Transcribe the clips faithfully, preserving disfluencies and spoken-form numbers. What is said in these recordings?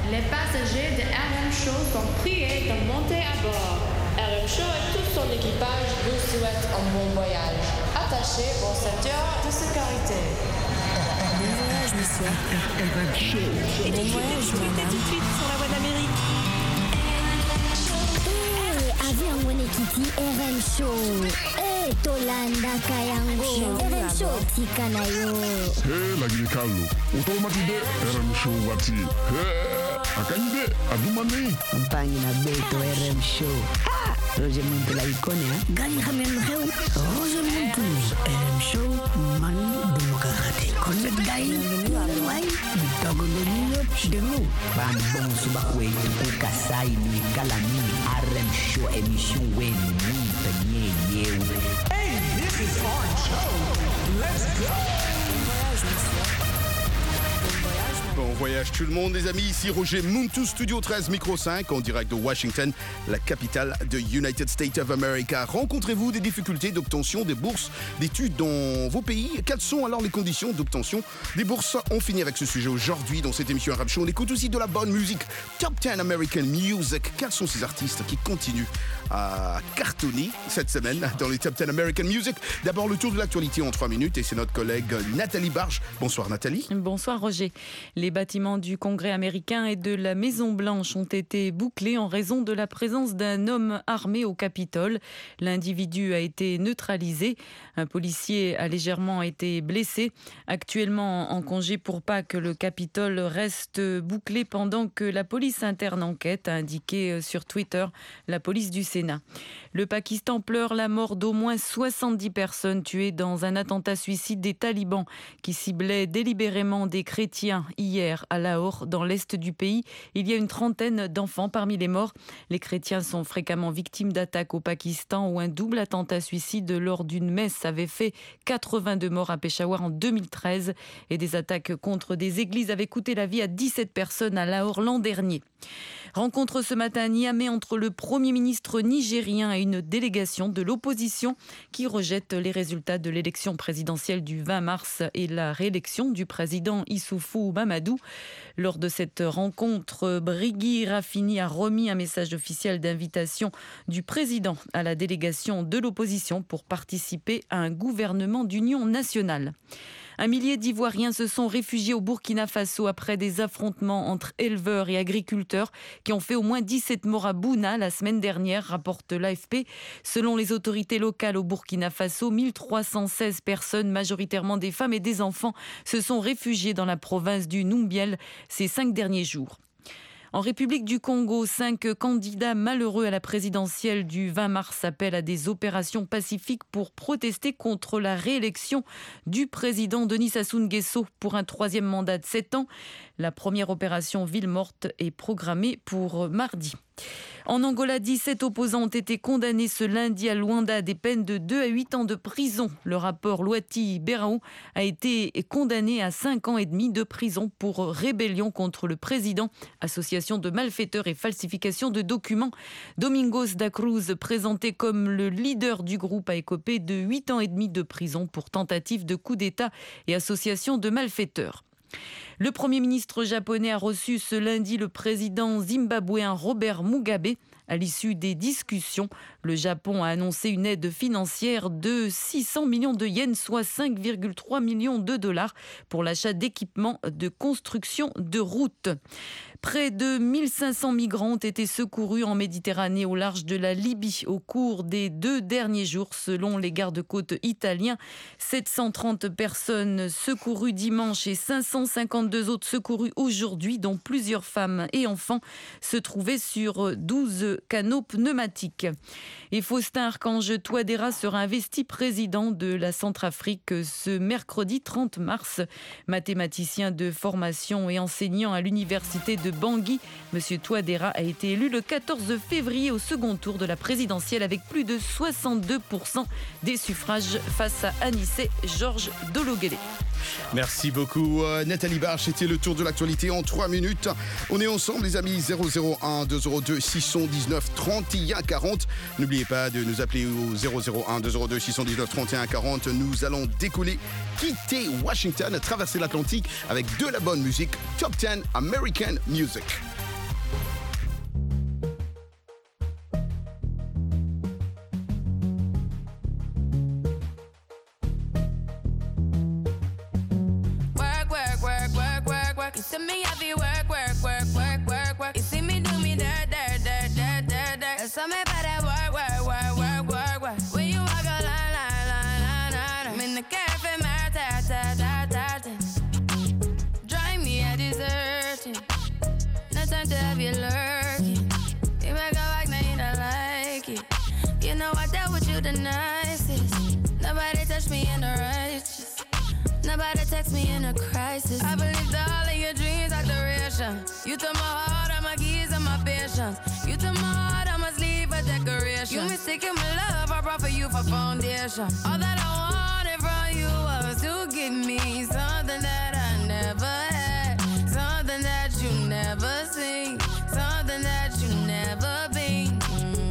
Les passagers de R M Show sont priés de monter à bord. R M Show et tout son équipage vous souhaitent un bon voyage. Attachez vos ceintures de sécurité. Bon voyage, monsieur. R M Show. Et bon voyage, madame. Tout de suite sur la voie d'Amérique. Eh, avion wene kiti R M Show. Eh, Tolanda Kayango. R M Show tika na yo. Hey, lagi ni Carlo. Utol mati de R M Show wati. Hey, akanje adumani. Mpangi na beto R M Show. Ah, Roger Muntu la ikone ha. Gani khamen kheu. Roger Muntu. R M Show man demokrati. Connect guy. Wai, bitago lolo denu. Ban bon suba kwetu kukasai ni kalami R M Show emission wen ni tanye yeu. Hey, this is our show. Let's go. Bon voyage tout le monde les amis, ici Roger Muntu, Studio treize, Micro cinq, en direct de Washington, la capitale de United States of America. Rencontrez-vous des difficultés d'obtention des bourses d'études dans vos pays? Quelles sont alors les conditions d'obtention des bourses? On finit avec ce sujet aujourd'hui dans cette émission Rap Show. On écoute aussi de la bonne musique, Top dix American Music. Quels sont ces artistes qui continuent à cartonner cette semaine dans les Top dix American Music? D'abord le tour de l'actualité en trois minutes et c'est notre collègue Nathalie Barge. Bonsoir Nathalie. Bonsoir Roger. Les bâtiments du Congrès américain et de la Maison-Blanche ont été bouclés en raison de la présence d'un homme armé au Capitole. L'individu a été neutralisé. Un policier a légèrement été blessé. Actuellement en congé pour Pâques, le Capitole reste bouclé pendant que la police interne enquête, a indiqué sur Twitter la police du Sénat. Le Pakistan pleure la mort d'au moins soixante-dix personnes tuées dans un attentat suicide des talibans qui ciblaient délibérément des chrétiens hier à Lahore, dans l'est du pays. Il y a une trentaine d'enfants parmi les morts. Les chrétiens sont fréquemment victimes d'attaques au Pakistan où un double attentat suicide lors d'une messe avait fait quatre-vingt-deux morts à Peshawar en deux mille treize et des attaques contre des églises avaient coûté la vie à dix-sept personnes à Lahore l'an dernier. Rencontre ce matin à Niamey entre le Premier ministre nigérien et une délégation de l'opposition qui rejette les résultats de l'élection présidentielle du vingt mars et la réélection du président Issoufou Mamadou. Lors de cette rencontre, Brigui Rafini a remis un message officiel d'invitation du président à la délégation de l'opposition pour participer à un gouvernement d'union nationale. Un millier d'Ivoiriens se sont réfugiés au Burkina Faso après des affrontements entre éleveurs et agriculteurs qui ont fait au moins dix-sept morts à Bouna la semaine dernière, rapporte l'A F P. Selon les autorités locales au Burkina Faso, mille trois cent seize personnes, majoritairement des femmes et des enfants, se sont réfugiées dans la province du Numbiel ces cinq derniers jours. En République du Congo, cinq candidats malheureux à la présidentielle du vingt mars appellent à des opérations pacifiques pour protester contre la réélection du président Denis Sassou Nguesso pour un troisième mandat de sept ans. La première opération Ville morte est programmée pour mardi. En Angola, dix-sept opposants ont été condamnés ce lundi à Luanda à des peines de deux à huit ans de prison. Le rapport Luati Berao a été condamné à cinq ans et demi de prison pour rébellion contre le président, association de malfaiteurs et falsification de documents. Domingos da Cruz, présenté comme le leader du groupe, a écopé de huit ans et demi de prison pour tentative de coup d'État et association de malfaiteurs. Le Premier ministre japonais a reçu ce lundi le président zimbabwéen Robert Mugabe. À l'issue des discussions, le Japon a annoncé une aide financière de six cents millions de yens, soit cinq virgule trois millions de dollars, pour l'achat d'équipements de construction de routes. Près de mille cinq cents migrants ont été secourus en Méditerranée au large de la Libye au cours des deux derniers jours, selon les gardes-côtes italiens. sept cent trente personnes secourues dimanche et cinq cent cinquante-deux autres secourues aujourd'hui, dont plusieurs femmes et enfants, se trouvaient sur douze canaux pneumatiques. Et Faustin Archange Touadéra sera investi président de la Centrafrique ce mercredi trente mars. Mathématicien de formation et enseignant à l'université de Bangui, Monsieur Touadéra a été élu le quatorze février au second tour de la présidentielle avec plus de soixante-deux pour cent des suffrages face à Anissé Georges Dologuélé. Merci beaucoup euh, Nathalie Barche, c'était le tour de l'actualité en trois minutes. On est ensemble les amis, zéro zéro un deux zéro deux six un neuf trente et un quarante. N'oubliez pas de nous appeler au zéro zéro un deux zéro deux six un neuf trente et un quarante. Nous allons décoller, quitter Washington, traverser l'Atlantique avec de la bonne musique. Top dix American Music. time to have you lurking. You make a like, now you don't like it. You know I dealt with you the nicest. Nobody touched me in the righteous. Nobody text me in a crisis. I believed all of your dreams are duration. You took my heart, all my keys, and my patience. You took my heart, I must leave a decoration. You mistaken my love, I brought for you for foundation. All that I wanted from you was to give me something that I never had, something that you never seen, something that you never been.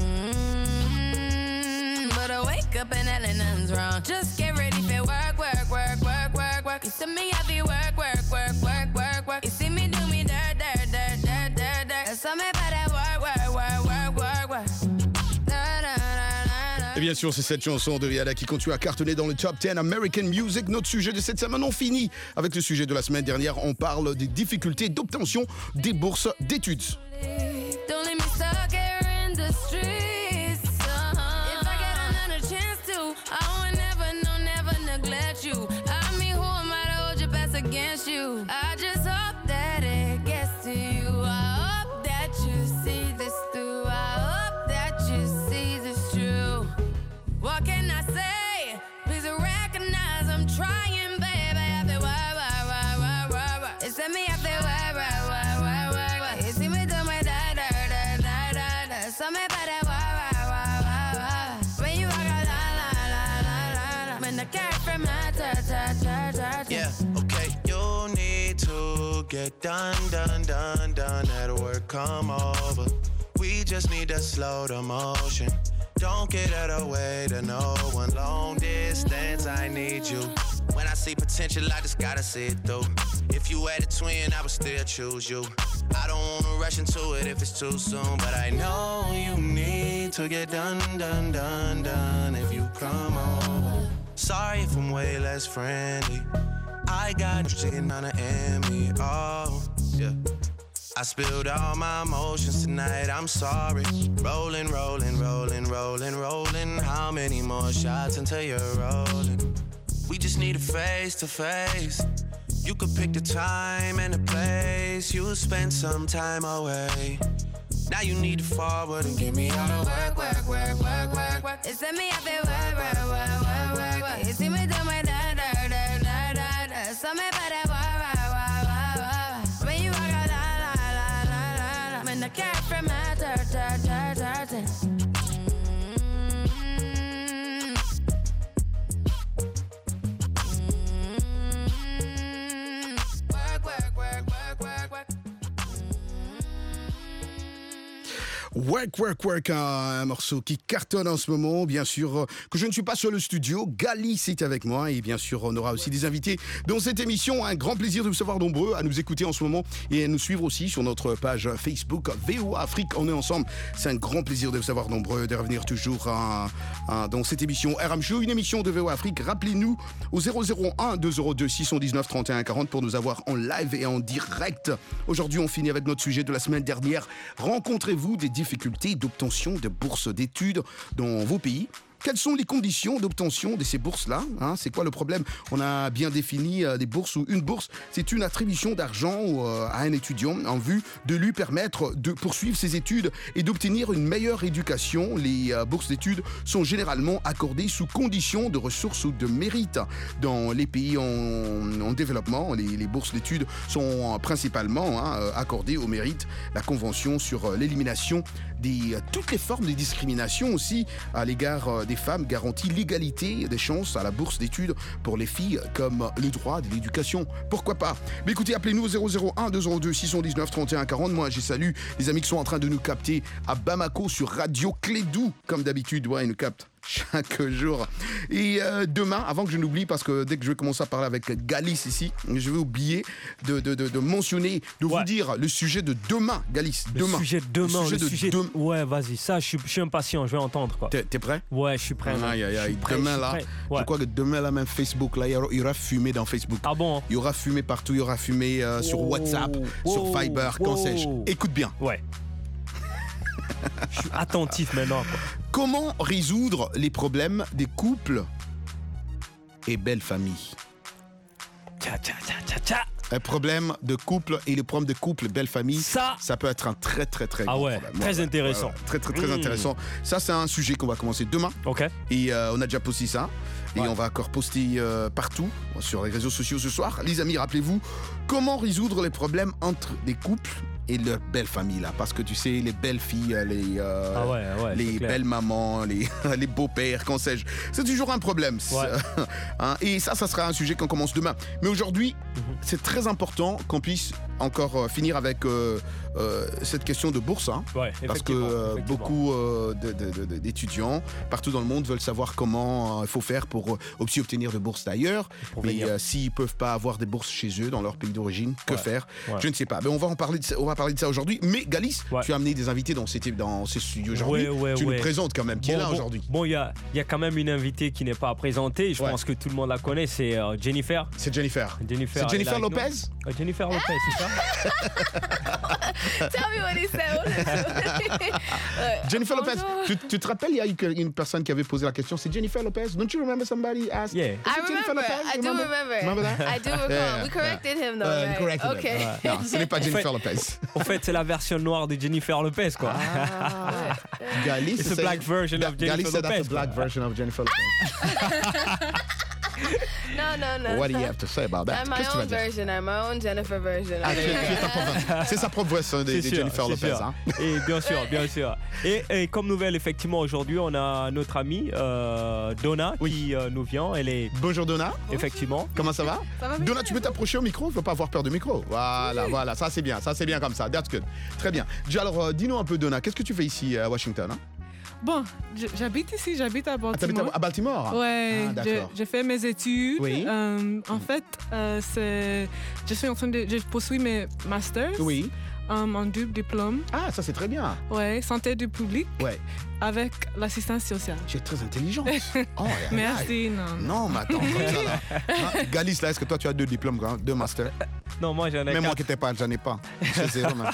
Mm-hmm. But I wake up and hell and nothing's wrong. Just get ready for work, work, work, work, work, work. You see me, I be work, work, work, work, work, work. You see me do me dirt, dirt, dirt, dirt, dirt, dirt. That's something about that work, work, work, work, work, work. Da, da, da, da, da. Et bien sûr, c'est cette chanson de Rihanna qui continue à cartonner dans le top dix American Music. Notre sujet de cette semaine, on finit avec le sujet de la semaine dernière. On parle des difficultés d'obtention des bourses d'études. Don't let me stuck here in the streets. Uh-huh. If I get another chance to, I would never, no, never neglect you. I mean, who am I to hold your best against you? I just hope that it gets to you. I hope that you see this through. I hope that you see this true. What can I say? Please recognize I'm trying, baby. I feel why, why, why, why, why, why. It's me, I feel why, why, why, why, why, why. You see me do my da, da, da, da, da, da. Something about that why, why, why, why, why. When you walk out, la, la, la, la, la, la. When the cat from my ta, ta, ta, ta, ta. Yeah, okay. You need to get done, done, done, done. That work come over. We just need to slow the motion. Don't get out of the way to no one. Long distance, I need you. When I see potential, I just gotta see it through. If you had a twin, I would still choose you. I don't wanna rush into it if it's too soon, but I know you need to get done, done, done, done if you come over. Sorry if I'm way less friendly. I got you sitting on the enemy. Oh, yeah. I spilled all my emotions tonight, I'm sorry. Rolling, rolling, rolling, rolling, rolling. How many more shots until you're rolling? We just need a face to face. You could pick the time and the place. You'll spend some time away. Now you need to forward and give me all the work, work, work, work, work, work. It's me, I feel work, work, work, work, work, work. You see me do my da, da, da, da, da, da. Something about that work, work, work, work, work. When you walk out, la, la, la, la, la, la. When the cat from my dirt, dirt, dirt, dirt, dirt. Work, work, work, un morceau qui cartonne en ce moment. Bien sûr que je ne suis pas sur le studio. Galice est avec moi et bien sûr on aura aussi des invités dans cette émission. Un grand plaisir de vous savoir nombreux à nous écouter en ce moment et à nous suivre aussi sur notre page Facebook V O A Afrique. On est ensemble. C'est un grand plaisir de vous savoir nombreux, de revenir toujours à, à, dans cette émission R M Show, une émission de V O A Afrique. Rappelez-nous au zéro zéro un deux zéro deux six un neuf trente et un quarante pour nous avoir en live et en direct. Aujourd'hui, on finit avec notre sujet de la semaine dernière. Rencontrez-vous des difficultés d'obtention de bourses d'études dans vos pays? Quelles sont les conditions d'obtention de ces bourses-là, hein? C'est quoi le problème? On a bien défini euh, des bourses ou une bourse, c'est une attribution d'argent euh, à un étudiant en vue de lui permettre de poursuivre ses études et d'obtenir une meilleure éducation. Les euh, bourses d'études sont généralement accordées sous conditions de ressources ou de mérite. Dans les pays en, en développement, les, les bourses d'études sont euh, principalement hein, accordées au mérite. La Convention sur euh, l'élimination de euh, toutes les formes de discrimination aussi à l'égard euh, des femmes garantit l'égalité des chances à la bourse d'études pour les filles comme le droit de l'éducation. Pourquoi pas? Mais écoutez, appelez-nous au zéro zéro un deux zéro deux six un neuf trente et un quarante. Moi, j'ai salue les amis qui sont en train de nous capter à Bamako sur Radio Clédou. Comme d'habitude, ouais, ils nous captent chaque jour. Et euh, demain, avant que je n'oublie, parce que dès que je vais commencer à parler avec Galice ici, je vais oublier de, de, de, de mentionner, de ouais. vous dire le sujet de demain, Galice. Le demain. sujet de demain. Le sujet le de sujet demain. Ouais, vas-y, ça, je suis, je suis impatient, je vais entendre. Quoi. T'es, t'es prêt? Ouais, je suis prêt. Aïe, aïe, aïe. Prêt, demain, là, ouais. je crois que demain, là, même Facebook, là, il y aura, il y aura fumé dans Facebook. Ah bon? Il y aura fumé partout, il y aura fumé euh, sur oh, WhatsApp, oh, sur Viber, oh, quand sais-je. Écoute bien. Ouais. Je suis attentif maintenant. Quoi. Comment résoudre les problèmes des couples et belles familles? Tcha, tcha, tcha, tcha, tcha. Un problème de couple et le problème de couple, belle famille, ça, ça peut être un très très très ah grand ouais, problème. Très ouais, intéressant. Ouais, ouais, très très très mmh. intéressant. Ça, c'est un sujet qu'on va commencer demain. Ok. Et euh, on a déjà posté ça. Et ouais. on va encore poster euh, partout sur les réseaux sociaux ce soir. Les amis, rappelez-vous, comment résoudre les problèmes entre les couples et leur belle famille là, parce que tu sais, les belles filles, les, euh, ah ouais, ouais, les belles mamans, les, les beaux-pères, qu'en sais-je, c'est toujours un problème. Ouais. Hein, et ça, ça sera un sujet qu'on commence demain. Mais aujourd'hui, mm-hmm. c'est très important qu'on puisse encore euh, finir avec euh, euh, cette question de bourse, hein, ouais, parce que euh, beaucoup euh, de, de, de, d'étudiants partout dans le monde veulent savoir comment il euh, faut faire pour euh, aussi obtenir de bourses d'ailleurs. Mais euh, s'ils peuvent pas avoir des bourses chez eux dans leur pays d'origine, que ouais. faire? Ouais. Je ne sais pas. Mais on va en parler. De ça, on va parler de ça aujourd'hui. Mais Galis, ouais. tu as amené des invités dans ces dans ces studios aujourd'hui. Ouais, ouais, tu ouais. nous présentes quand même. Qui bon, est là bon, aujourd'hui? Bon, il y a il y a quand même une invitée qui n'est pas à présenter. Je ouais. pense que tout le monde la connaît. C'est euh, Jennifer. C'est Jennifer. Jennifer. C'est Jennifer Lopez. Euh, Jennifer Lopez, c'est ça? Tell me what he said. Jennifer Lopez. Tu, tu te rappelles, il y a une, une personne qui avait posé la question. C'est Jennifer Lopez. Don't you remember somebody asked? Yeah. I remember. I do remember. Remember that? I do recall. Yeah. We corrected him though. Uh, right? corrected okay. Him. Ouais. Non, ce n'est pas Jennifer en fait, Lopez. En fait, c'est la version noire de Jennifer Lopez, quoi. Ah. Galis, it's a black version of Jennifer Galis Lopez. Said that's a black version of Jennifer Lopez. No, no, no. What do you have to say about that? I'm my own version. I'm my own Jennifer version. Ah, tu, tu es ta propre, c'est sa propre version de, de sûr, Jennifer Lopez. Hein. Et bien sûr, bien sûr. Et, et comme nouvelle, effectivement, aujourd'hui, on a notre amie euh, Donna oui. qui euh, nous vient. Elle est. Bonjour Donna. Effectivement. Comment ça va? Ça va bien. Donna, tu peux t'approcher au micro? Il ne faut pas avoir peur du micro. Voilà, oui. voilà. Ça c'est bien. Ça c'est bien comme ça. That's good. Très bien. Alors, euh, dis-nous un peu, Donna. Qu'est-ce que tu fais ici à Washington? Hein? Bon, j'habite ici, j'habite à Baltimore. Ah, à, à Baltimore? Ouais, ah, j'ai fait mes études. Oui. Euh, en fait, euh, c'est, je suis en train de, je poursuis mes masters. Oui. Um, en double diplôme. Ah, ça c'est très bien. Ouais, santé du public. Ouais. Avec l'assistance sociale. Tu es très intelligente. Oh, merci, non. Non, mais attends, comme ça là. Hein? Galis, là, est-ce que toi tu as deux diplômes, deux masters? Non, moi j'en ai. Même moi qui n'étais pas, j'en ai pas. C'est zéro, même.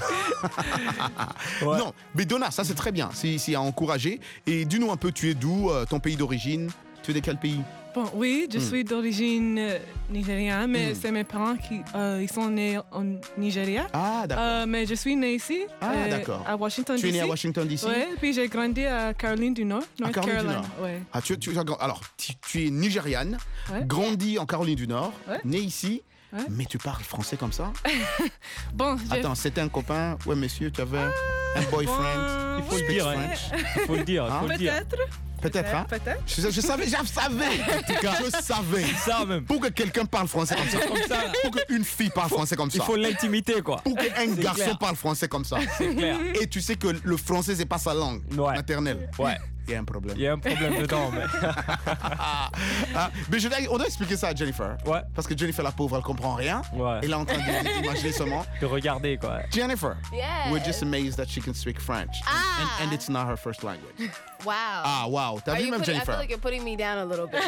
Ouais. Non, mais Donna, ça c'est très bien. C'est, c'est à encourager. Et dis-nous un peu, tu es d'où, euh, ton pays d'origine? Tu es de quel pays? Bon, oui, je mm. suis d'origine euh, nigériane, mais mm. c'est mes parents qui euh, ils sont nés en Nigeria. Ah, d'accord. Euh, mais je suis née ici, ah, euh, d'accord. à Washington, D C. Tu es née à Washington, D C? Oui, puis j'ai grandi à Caroline du Nord, North à Caroline Carolina. Du Nord. Ouais. Ah, tu, tu, alors, tu, tu es nigériane, ouais. grandi en Caroline du Nord, ouais. née ici. Ouais. Mais tu parles français comme ça? Bon, attends, c'était un copain? Ouais, monsieur, tu avais ah, un boyfriend? Bon, il faut le dire, hein. Il faut le dire, il faut le dire. Peut-être. Peut-être, hein? Peut-être. Je, je savais, je savais. En tout cas, je savais. Ça même. Pour que quelqu'un parle français comme ça. Comme ça. Pour qu'une fille parle français comme ça. Il faut l'intimité, quoi. Pour qu'un garçon clair. parle français comme ça. C'est clair. Et tu sais que le français, c'est pas sa langue ouais. maternelle. Ouais. Il y a un problème. Il y a un problème dedans, mais. ah, mais je dois, on doit expliquer ça à Jennifer. Ouais. Parce que Jennifer, la pauvre, elle comprend rien. Ouais. Elle est en train d'imaginer seulement. De regarder, quoi. Jennifer. Yes. We're just amazed that she can speak French. Ah. And, and it's not her first language. Wow. Ah, wow. T'as vu même putting, Jennifer? I feel like you're putting me down a little bit.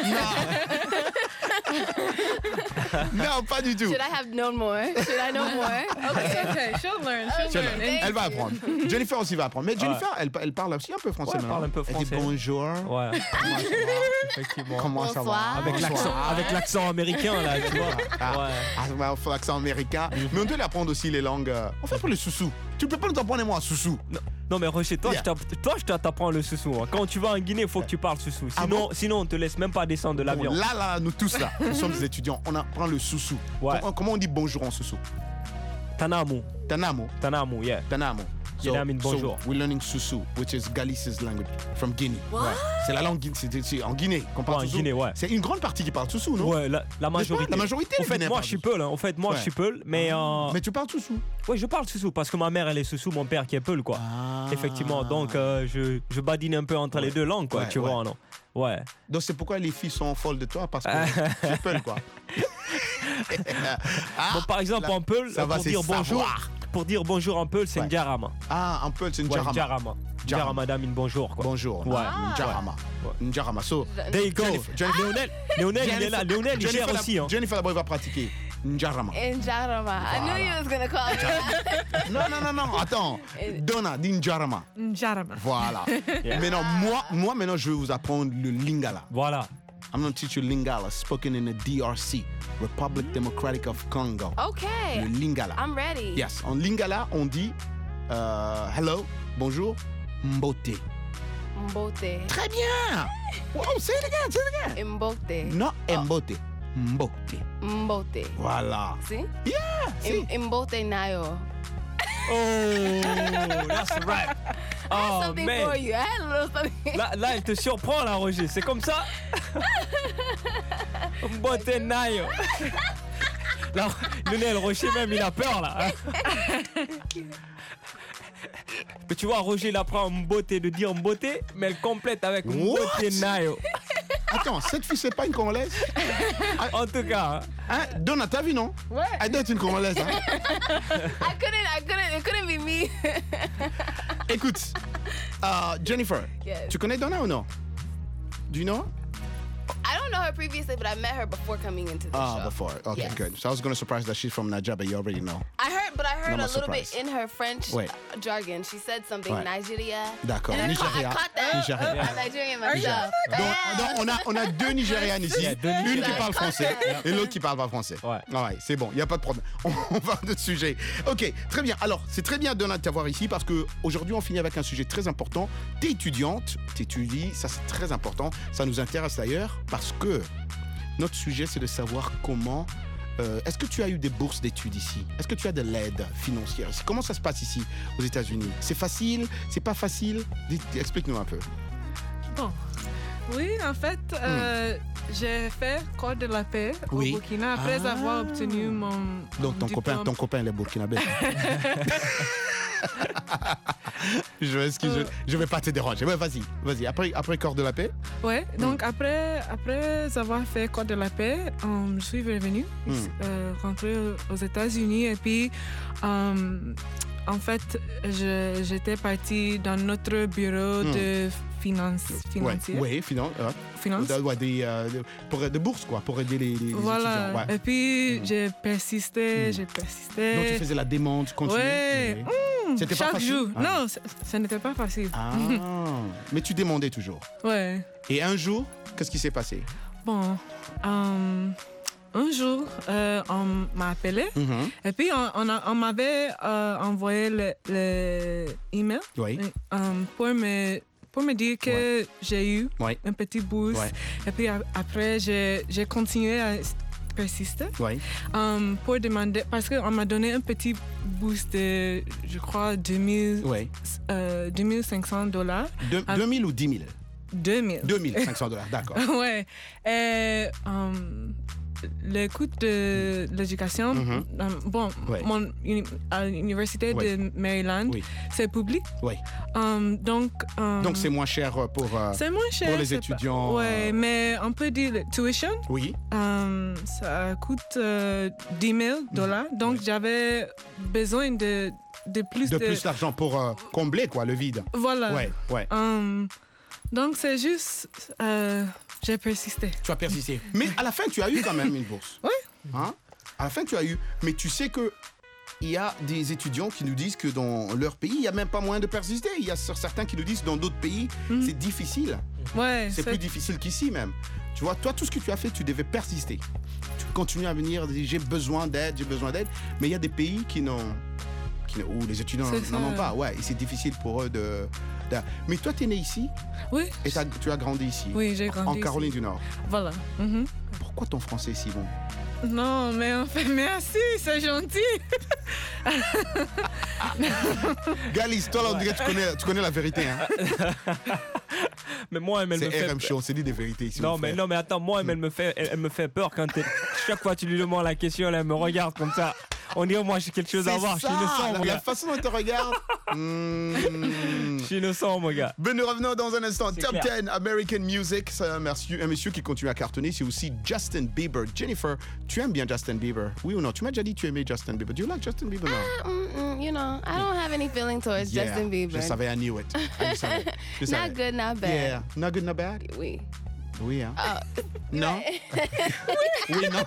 Non, pas du tout. Should I have known more? Should I know more? Okay, okay. She'll learn. She'll She'll learn. learn. Elle va apprendre. Jennifer aussi va apprendre. Mais Jennifer, ouais. elle, elle parle aussi un peu français ouais, maintenant. Elle parle un peu français. Elle dit bonjour. Ouais. Comment ça va? Effectivement. Comment ça va? Avec l'accent, avec l'accent américain, là, tu vois. Ah, ouais. Ah, l'accent américain. Mais on doit lui apprendre aussi les langues. On fait pour le soussou. Tu peux pas nous apprendre moi soussou. Non. Non mais Rocher, toi, yeah. je toi je t'apprends le soussou. Hein. Quand tu vas en Guinée, il faut que tu parles soussou. Sinon, ah bon? sinon on te laisse même pas descendre de l'avion. Bon, là, là, nous tous là, nous sommes des étudiants. On apprend le soussou. Ouais. Comment, comment on dit bonjour en soussou? Tanamu. Tanamu. Tanamu, yeah. Tanamu. So, mean bonjour. So we're learning Susu, which is Galis's language from Guinea. What? Ouais. C'est la langue c'est, c'est en Guinée qu'on parle ouais, Susu. En Guinée, ouais. C'est une grande partie qui parle Susu, non? Ouais, la, la majorité. La majorité. En fait, moi je suis Peul. Hein. En fait, moi ouais. je suis Peul, mais. Euh... Mais tu parles Susu? Ouais, je parle Susu parce que ma mère elle est Susu, mon père qui est Peul, quoi. Ah. Effectivement, donc euh, je je badine un peu entre ouais. les deux langues, quoi. Ouais, tu ouais. vois, non? Ouais. Donc c'est pourquoi les filles sont folles de toi parce que tu Peul, quoi. ah, bon, par exemple, en Peul, pour va, dire bonjour. Savoir. Pour dire bonjour en Peul, c'est ouais. Njarama. Ah, en Peul, c'est Njarama. Ouais, Njarama. Njarama, madame, une bonjour, quoi. Bonjour. Ouais. Ah. Njarama. Ouais. Njarama. So, there you go. Jennifer, Léonel, Léonel, il est là. Léonel, il gère aussi. Hein. Jennifer, là-bas, il va pratiquer. Njarama. Njarama. I knew you was gonna call it. Non, non, non, non. Attends. Donna, dis Njarama. Njarama. Voilà. Yeah. Maintenant, moi, moi, maintenant, je vais vous apprendre le lingala. Voilà. I'm going to teach you Lingala, spoken in the D R C, Republic Democratic of Congo. Okay. Le Lingala. I'm ready. Yes. En Lingala, on dit euh, hello, bonjour, mbote. Mbote. Très bien. Wow, say it again, say it again. Mbote. Non, mbote. Mbote. Mbote. Voilà. See? Yeah. See? M- Mbote nayo. Oh, that's right. I had Oh, something man. for you. I had a little something. Là, là, elle te surprend, là, Roger. C'est comme ça. Mbote nayo. Là, Lionel Rocher, même, il a peur, là. Mais tu vois, Roger, il apprend Mbote de dire Mbote, mais elle complète avec Mbote nayo. Attends, cette fille, c'est pas une Congolaise? En tout cas. Hein? Donna, t'as vu, non? Ouais. Elle doit être une Congolaise. Hein? I couldn't, I couldn't, it couldn't be me. Écoute, euh, Jennifer, Yes. tu connais Donna ou non? Do you know her? I don't know her previously, but I met her before coming into the Ah, show. before. Okay, Yes. good. So I was going to surprise that she's from Nigeria, but you already know. I heard, but I heard No, a no little surprise. bit in her French Wait. uh, jargon. She said something Ouais. Nigeria. D'accord, And I caught, I Nigeria. caught that. Nigeria. I'm Nigerian myself. Donc, donc, on, a, on a deux Nigérianes ici. Yeah, deux Une qui Nigérianes. parle français et l'autre qui parle pas français. Ouais. Ah ouais, c'est bon, il n'y a pas de problème. On, on va à notre sujet. Ok, très bien. Alors, c'est très bien, Donna, de t'avoir ici parce qu'aujourd'hui, on finit avec un sujet très important. T'es étudiante, t'étudies, ça c'est très important. Ça nous intéresse d'ailleurs parce que notre sujet, c'est de savoir comment... euh, est-ce que tu as eu des bourses d'études ici? Est-ce que tu as de l'aide financière ici? Comment ça se passe ici, aux États-Unis? C'est facile? C'est pas facile? Dis- Explique-nous un peu. Bon. Oui, en fait, euh, j'ai fait Corps de la paix au Oui. Burkina après Ah. avoir obtenu mon, Donc ton mon copain, diplôme. ton copain, il est burkinabé. je m'excuse, je, je vais pas te déranger. Ouais, vas-y, vas-y. Après, après Corps de la paix. Ouais, donc après, après avoir fait Corps de la paix, euh, je suis revenue, Mm. euh, rentrée aux États-Unis et puis, euh, en fait, je- j'étais partie dans notre bureau Mm. de finance, financier. Ouais, ouais, finan- ouais. Finance. De- ouais, des, euh, de- pour, de bourses, quoi, pour aider les, les- les Voilà. étudiants. Ouais. Et puis, j'ai persisté, Mm. j'ai persisté. Donc tu faisais la demande, tu continuais. Ouais. Oui. Mm, C'était pas chaque facile? jour. Ah. Non, ce ce n'était pas facile. Ah, mais tu demandais toujours. Ouais. Et un jour, qu'est-ce qui s'est passé? Bon, euh, un jour, euh, on m'a appelé Mhm. et puis on, on a- on m'avait euh, envoyé le, le email Oui. euh, pour me pour me dire que j'ai eu Ouais. un petit bourse. Ouais. Et puis a- après, j'ai j'ai continué à persister Oui. euh, pour demander, parce qu'on m'a donné un petit boost de, je crois, deux mille, Ouais. euh, deux mille cinq cents dollars. De- Ah. deux mille ou dix mille? deux mille. deux mille cinq cents dollars, d'accord. Ouais. Et euh, le coût de l'éducation, Mhm. euh, bon, Ouais. mon uni- à l'université Ouais. de Maryland, Oui. c'est public. Oui. Euh, donc, euh, Donc c'est moins cher pour. euh, c'est moins cher. pour les c'est pas- étudiants, Ouais, euh, mais on peut dire le tuition. Oui. euh, ça coûte euh, dix mille dollars. Donc, j'avais besoin de, de plus De de. plus d'argent pour euh, combler quoi le vide. Voilà. Ouais, ouais. Euh, donc, c'est juste. euh, j'ai persisté. Tu as persisté. Mais à la fin, tu as eu quand même une bourse. Oui. Hein? À la fin, tu as eu. Mais tu sais que il y a des étudiants qui nous disent que dans leur pays, il n'y a même pas moyen de persister. Il y a certains qui nous disent que dans d'autres pays, c'est difficile. Ouais. C'est plus difficile qu'ici même. Tu vois, toi, tout ce que tu as fait, tu devais persister. Tu continues à venir, dire j'ai besoin d'aide, j'ai besoin d'aide. Mais il y a des pays qui n'ont, qui n'ont- où les étudiants C'est n'en ont ça. pas. Ouais, et c'est difficile pour eux de. de- Mais toi, tu es né ici Oui. et t'as- tu as grandi ici. Oui, j'ai grandi En ici. Caroline du Nord. Voilà. Mhm. Pourquoi ton français est si bon? Non, mais en fait, merci, c'est gentil. Galis, toi là, on dirait que tu connais, tu connais la vérité. Hein? Mais moi, elle me C'est fait R M Show, c'est dit des vérités ici. Non mon mais frère. non mais attends, moi elle me fait elle, elle me fait peur quand t'es- chaque fois que tu lui demandes la question, elle me regarde comme ça. On dirait moi j'ai quelque chose à C'est voir. Je ça, suis innocent la, mon la gars. façon dont tu regardes. Hmm. Je suis innocent mon gars. Ben, nous revenons dans un instant. C'est Top clair. dix American Music. C'est un monsieur, un monsieur qui continue à cartonner. C'est aussi Justin Bieber. Jennifer, tu aimes bien Justin Bieber? Oui ou non? Tu m'as déjà dit que tu aimais Justin Bieber. Do you like Justin Bieber? Non. Mm, you know, I don't have any feeling towards Yeah, Justin Bieber. Je savais, I knew it. Je savais. Je savais. Not good, not bad. Yeah. Not good, not bad? Oui. Oui, hein? Oh. Non? Oui, non?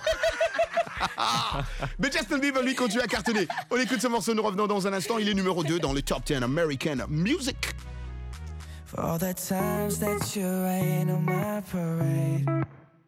Mais Justin Bieber, lui, continue à cartonner. On écoute ce morceau, nous revenons dans un instant. Il est numéro deux dans le Top dix American Music. For all the times that you rain on my parade,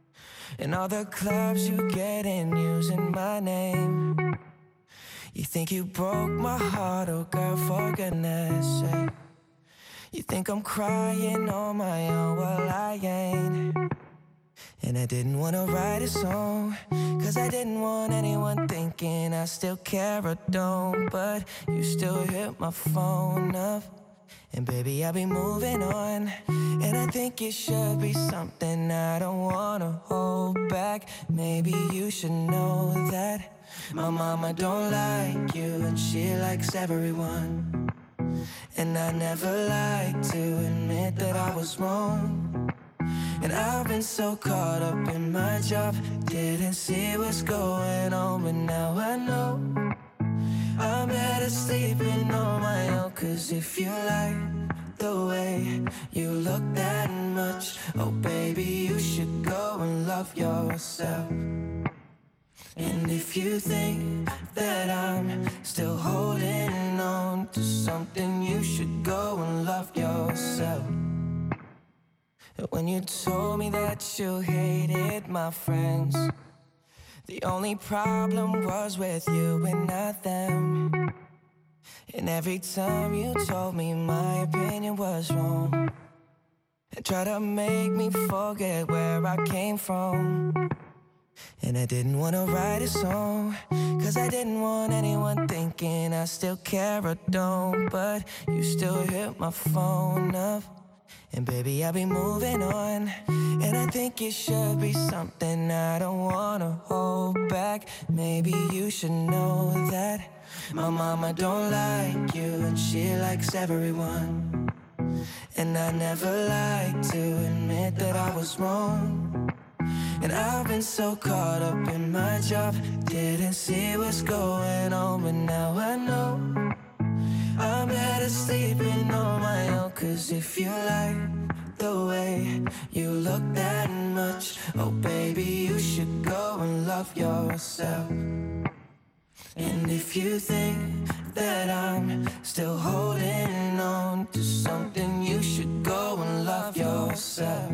And all the clubs you get in using my name. You think you broke my heart, oh girl, for goodness sake. You think I'm crying on my own, well I ain't. And I didn't wanna write a song, cause I didn't want anyone thinking I still care or don't. But you still hit my phone up, and baby I'll be moving on. And I think it should be something I don't wanna hold back. Maybe you should know that my mama don't like you and she likes everyone. And I never like to admit that I was wrong. And I've been so caught up in my job, didn't see what's going on, but now I know I'm better sleeping on my own. Cause if you like the way you look that much, oh baby, you should go and love yourself. And if you think that I'm still holding on to something, you should go and love yourself. When you told me that you hated my friends, the only problem was with you and not them. And every time you told me my opinion was wrong, and tried to make me forget where I came from. And I didn't wanna write a song, cause I didn't want anyone thinking I still care or don't. But you still hit my phone up, and baby I'll be moving on. And I think it should be something I don't wanna hold back. Maybe you should know that my mama don't like you and she likes everyone. And I never like to admit that I was wrong. And I've been so caught up in my job, didn't see what's going on, but now I know I'm better sleeping on my own. Cause if you like the way you look that much, oh baby, you should go and love yourself. And if you think that I'm still holding on to something, you should go and love yourself.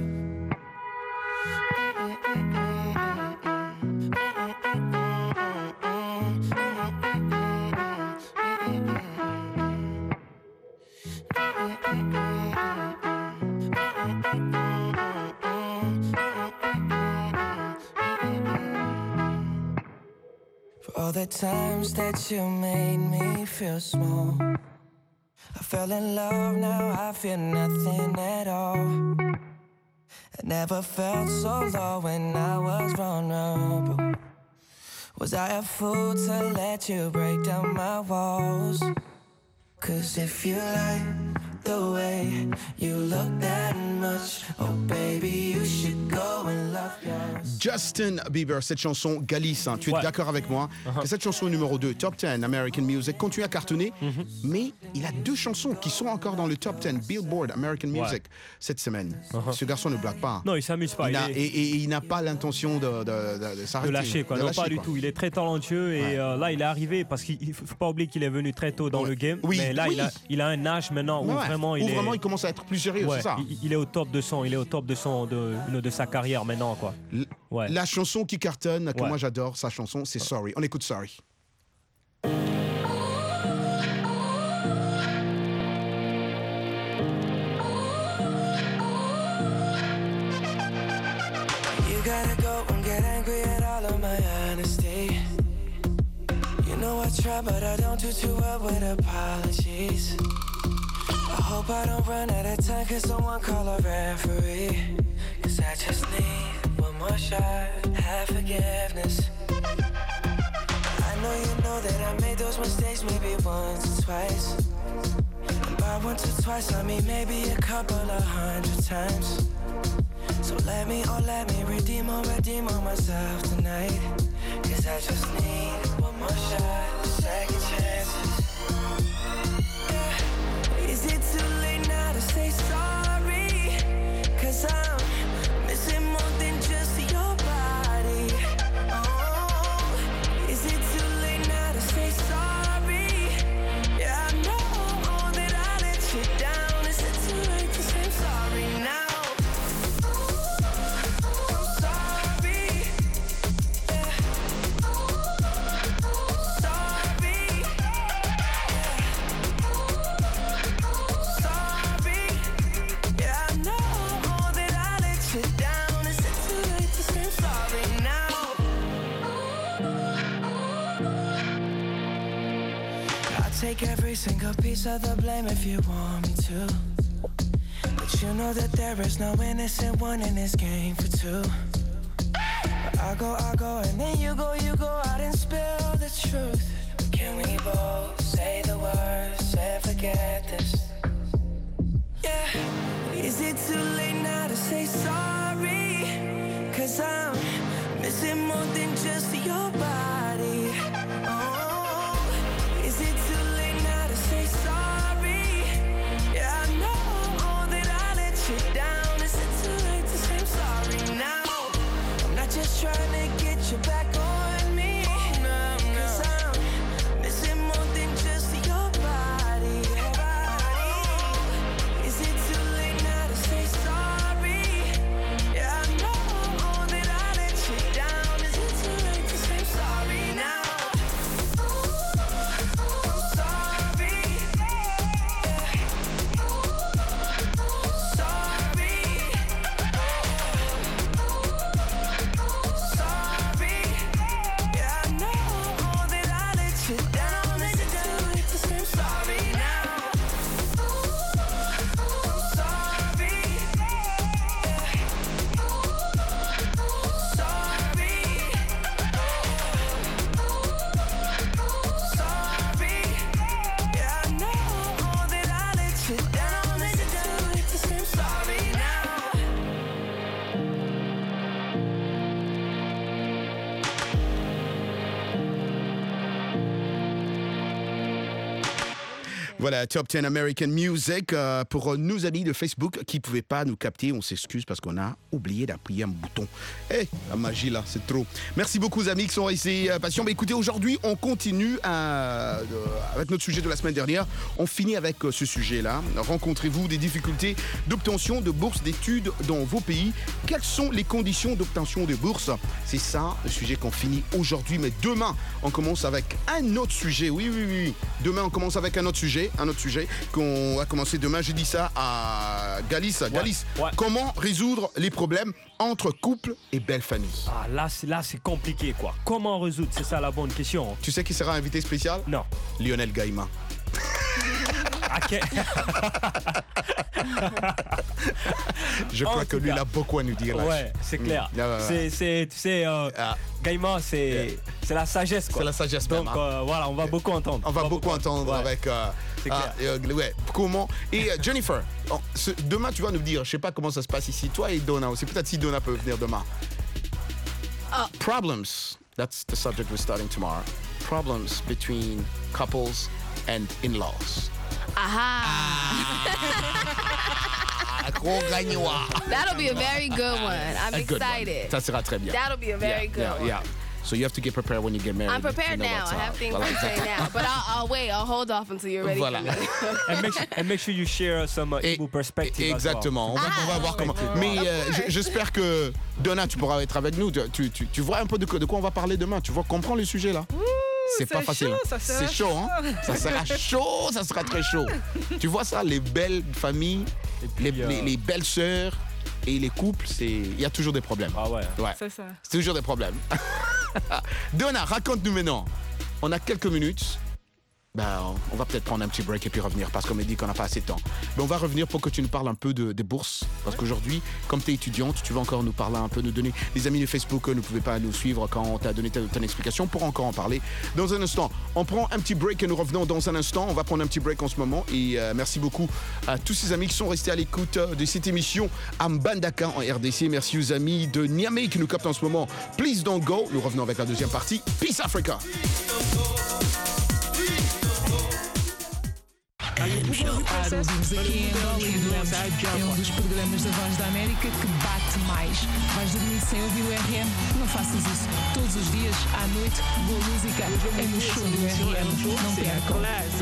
For all the times that you made me feel small, I fell in love, now I feel nothing at all. I never felt so low when I was vulnerable. Was I a fool to let you break down my walls? Cause if you like the way you look that much, oh baby, you should go and love yourself. Justin Bieber, cette chanson, Galice, hein, tu es ouais. d'accord avec moi uh-huh. que cette chanson numéro deux, Top dix, American Music, continue à cartonner, mm-hmm. mais il a deux chansons qui sont encore dans le Top dix, Billboard, American Music, ouais. cette semaine. Uh-huh. Ce garçon ne blague pas. Non, il s'amuse pas. Il il a, est... et, et il n'a pas l'intention de, de, de, de s'arrêter. De lâcher, quoi. De non, lâcher, pas quoi. du tout. Il est très talentueux et ouais. euh, là, il est arrivé parce qu'il ne faut pas oublier qu'il est venu très tôt dans ouais. le game. Oui. Mais là, oui. il, a, il a un âge maintenant où ouais. vraiment, il, où est... vraiment il commence à être plus sérieux, ouais. c'est ça. Il, il est au top de son, il est au top de son, de, de sa carrière maintenant, quoi. Ouais. La chanson qui cartonne, que ouais. moi j'adore, sa chanson, c'est Sorry. On écoute Sorry. You gotta go and get angry at all of my honesty. You know I try, but I don't do too well with apologies. I hope I don't run out of time, cause someone call a referee. Cause I just need one more shot, have forgiveness. I know you know that I made those mistakes maybe once or twice. And by once or twice I mean maybe a couple of hundred times. So let me, oh let me redeem or redeem on myself tonight. Cause I just need one more shot, second chances. Yeah. Is it too late now to say sorry? Cause I'm missing more than just your body. Oh, is it too late now to say sorry? Yeah, I know that I let you down. Is it too late to say sorry now? I'm sorry. single piece of the blame if you want me to. But you know that there is no innocent one in this game for two. But I go, I go, and then you go, you go out and spill the truth. But can we both say the words and forget this? Yeah. Is it too late now to say sorry? Cause I'm missing more than just your body. Oh, is it too late now to say sorry? Yeah, I know that I let you down. Is it too late to say I'm sorry now? I'm not just trying to get you back on me. No, no. Cause I'm missing more than just your body. Is it too late now to say sorry? Yeah, I know that I let you down. Is it too late to say I'm sorry now? I'm sorry. Yeah. Sorry. Sorry. Yeah, I know that I let you down. Is it too late to say I'm sorry now? I'm sorry. Yeah. Sorry. Sorry. Yeah, I know that I let you down. Is it too late to say I'm sorry now? Voilà, Top dix American Music euh, pour nos amis de Facebook qui ne pouvaient pas nous capter. On s'excuse parce qu'on a oublié d'appuyer un bouton. Eh, hey, la magie là, c'est trop. Merci beaucoup aux amis qui sont restés euh, patients. Mais écoutez, aujourd'hui, on continue à, euh, avec notre sujet de la semaine dernière. On finit avec euh, ce sujet-là. Rencontrez-vous des difficultés d'obtention de bourses d'études dans vos pays? Quelles sont les conditions d'obtention de bourses? C'est ça le sujet qu'on finit aujourd'hui. Mais demain, on commence avec un autre sujet. Oui, oui, oui. Demain, on commence avec un autre sujet. Un autre sujet qu'on va commencer demain. J'ai dit ça à Galis. Galis, ouais, ouais. Comment résoudre les problèmes entre couples et belle famille? Ah, là, c'est, là, c'est compliqué, quoi. Comment résoudre? C'est ça la bonne question. Tu sais qui sera invité spécial? Non. Lionel Gaïma. Okay. Je crois En que lui, cas, il a beaucoup à nous dire. Là. Ouais, c'est clair. Mmh. Ah, ouais, ouais. C'est, c'est, tu sais, euh, ah. Gaïma, c'est, yeah. c'est la sagesse, quoi. C'est la sagesse, donc même, hein. euh, voilà, on va beaucoup entendre. On va, on va beaucoup, beaucoup entendre ouais. avec. Euh, c'est ah, clair. Euh, ouais, comment. Et euh, Jennifer, oh, ce, demain, tu vas nous dire, je sais pas comment ça se passe ici, toi et Donna aussi. Peut-être si Donna peut venir demain. Oh. Problems. That's the subject we're starting tomorrow. Problems between couples and in-laws. Aha! That'll be a very good one. I'm a excited. One. Ça sera très bien. That'll be a very yeah, good yeah, one. Yeah. So you have to get prepared when you get married. I'm prepared you know now. I have things to say now. But I'll, I'll wait. I'll hold off until you're ready. Voilà. and, make sure, and make sure you share some uh, Igbo perspective. Exactement. Well. On, va, ah, on va voir comment. Mais euh, j'espère que Donna, tu pourras être avec nous. Tu, tu, tu vois un peu de, de quoi on va parler demain. Tu vois, comprends le sujet là. Ouh, c'est pas facile. Chaud, ça c'est chaud, chaud. Hein? Ça sera chaud, ça sera très chaud. Tu vois ça, les belles familles, puis, les, euh... les, les belles sœurs et les couples, c'est il y a toujours des problèmes. Ah ouais. Ouais. C'est ça. C'est toujours des problèmes. Donna, raconte-nous maintenant. On a quelques minutes. Ben, on va peut-être prendre un petit break et puis revenir parce qu'on m'a dit qu'on n'a pas assez de temps. Mais on va revenir pour que tu nous parles un peu de, des bourses. Parce qu'aujourd'hui, comme tu es étudiante, tu vas encore nous parler un peu, nous donner. Les amis de Facebook ne pouvaient pas nous suivre quand on t'a donné ta, ta explication. On pourra encore en parler dans un instant. On prend un petit break et nous revenons dans un instant. On va prendre un petit break en ce moment. Et euh, merci beaucoup à tous ces amis qui sont restés à l'écoute de cette émission à Mbandaka en R D C. Merci aux amis de Niamey qui nous captent en ce moment. Please don't go. Nous revenons avec la deuxième partie. Peace Africa. Ouvimos aqui em Angola e adoramos. É um dos programas da Voz da América que bate mais. Vais dormir sem ouvir o R M? Não faças isso. Todos os dias, à noite, boa música é no show do R M. Não percam.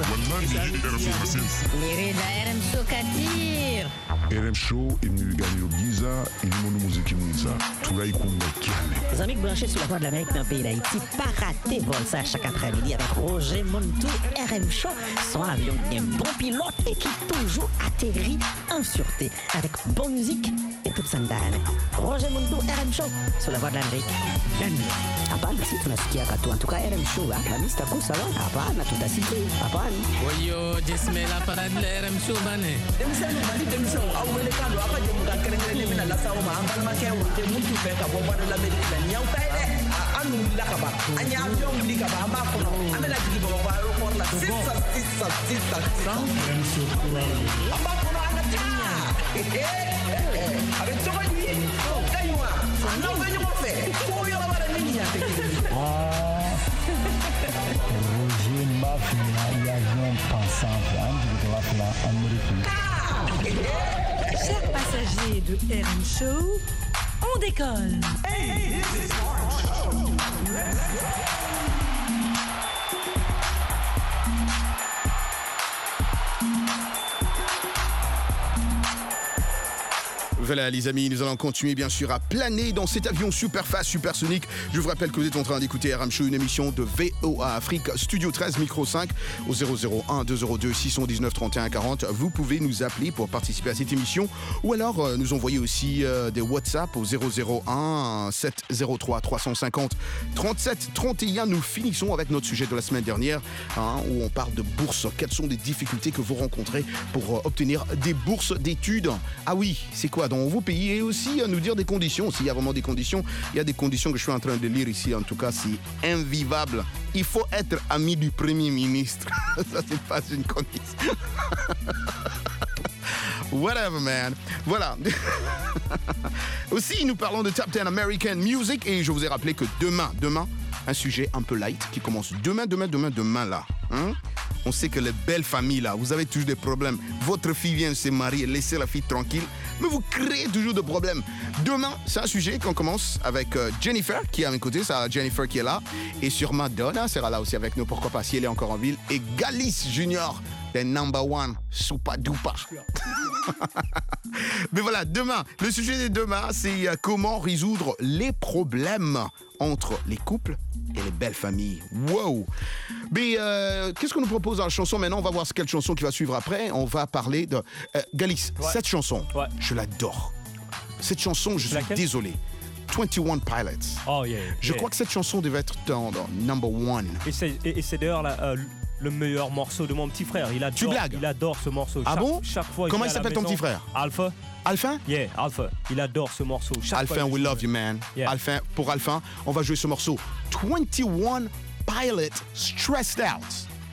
Mirida R M Show Kadir. R M Show est venu gagner au Giza et le monde musique Giza. Tout là, il compte calme. Les amis branchés sur la Voix de l'Amérique dans le pays d'Haïti, pas rater vol ça chaque après-midi avec Roger Montou R M Show. Son avion bien bon pilote et qui toujours atterrit en sûreté avec bonne musique et toute sandane. Roger Mundo, R M Show, sur la voie de l'Amérique. Hapana, si tunasikia katu. En tout cas, R M Show, Hamisi taku sawa. Hapana, tutasikia. Hapana. Oyo, jesmela para de R M Show bane. Demisano, mali demisano. Awele kando, apa jemu ka kerengere mina la sawa ma ambal ma kewa. Te muntu fe ka boba de l'Amérique la nyau taide. Anu la kaba. Anya avion li kaba amba kono. Amela jigi boba ba aéroport la. Sisa, sisa, sisa, sisa. Amba kono anata. Eh eh. Avec toi lui. Kaywa. Non venyo mo fe. Ko yo la bara nini ya te. Roger Mafia, il y a un pensant, de la américaine. Chers passagers de R M Show, on décolle. Hey, this is R M Show. Let's go. Voilà les amis, nous allons continuer bien sûr à planer dans cet avion super fast, supersonique. Je vous rappelle que vous êtes en train d'écouter R M Show, une émission de V O A Afrique, Studio treize, Micro cinq, au zéro zéro un deux zéro deux six un neuf trente et un quarante. Vous pouvez nous appeler pour participer à cette émission ou alors euh, nous envoyer aussi euh, des WhatsApp au zéro zéro un sept zéro trois trois cent cinquante trente-sept trente et un. Nous finissons avec notre sujet de la semaine dernière hein, où on parle de bourses. Quelles sont les difficultés que vous rencontrez pour euh, obtenir des bourses d'études? Ah oui, c'est quoi dans vos pays? Et aussi à nous dire des conditions. S'il y a vraiment des conditions, il y a des conditions que je suis en train de lire ici. En tout cas, c'est invivable. Il faut être ami du Premier ministre. Ça, c'est pas une condition. Whatever, man. Voilà. Aussi, nous parlons de Top dix American Music et je vous ai rappelé que demain, demain, un sujet un peu light qui commence demain, demain, demain, demain là. Hein? On sait que les belles familles là, vous avez toujours des problèmes. Votre fille vient se marier, laissez la fille tranquille, mais vous créez toujours des problèmes. Demain, c'est un sujet qu'on commence avec euh, Jennifer qui est à mes côtés, c'est Jennifer qui est là, et sûrement Donna sera là aussi avec nous, pourquoi pas si elle est encore en ville, et Galice Junior, le number one, super duper. Mais voilà, demain, le sujet de demain, c'est euh, comment résoudre les problèmes entre les couples et les belles familles. Wow! Mais euh, qu'est-ce qu'on nous propose dans la chanson maintenant? On va voir quelle chanson qui va suivre après. On va parler de... Euh, Galice, ouais. Cette chanson, ouais. Je l'adore. Cette chanson, je suis Laquelle? désolé. twenty-one Pilots. Oh, yeah, je yeah. crois que cette chanson devait être dans, dans number one. Et c'est, et, et c'est d'ailleurs la, euh, le meilleur morceau de mon petit frère. Il adore, tu blagues? Il adore ce morceau. Ah chaque, bon? Chaque fois, Comment il, il s'appelle ton petit frère? Alpha. Alpha? Yeah, Alpha. Il adore ce morceau. Chaque Alpha, fois, we love you, man. Yeah. Alpha, pour Alpha, on va jouer ce morceau. twenty-one Pilots, Stressed Out.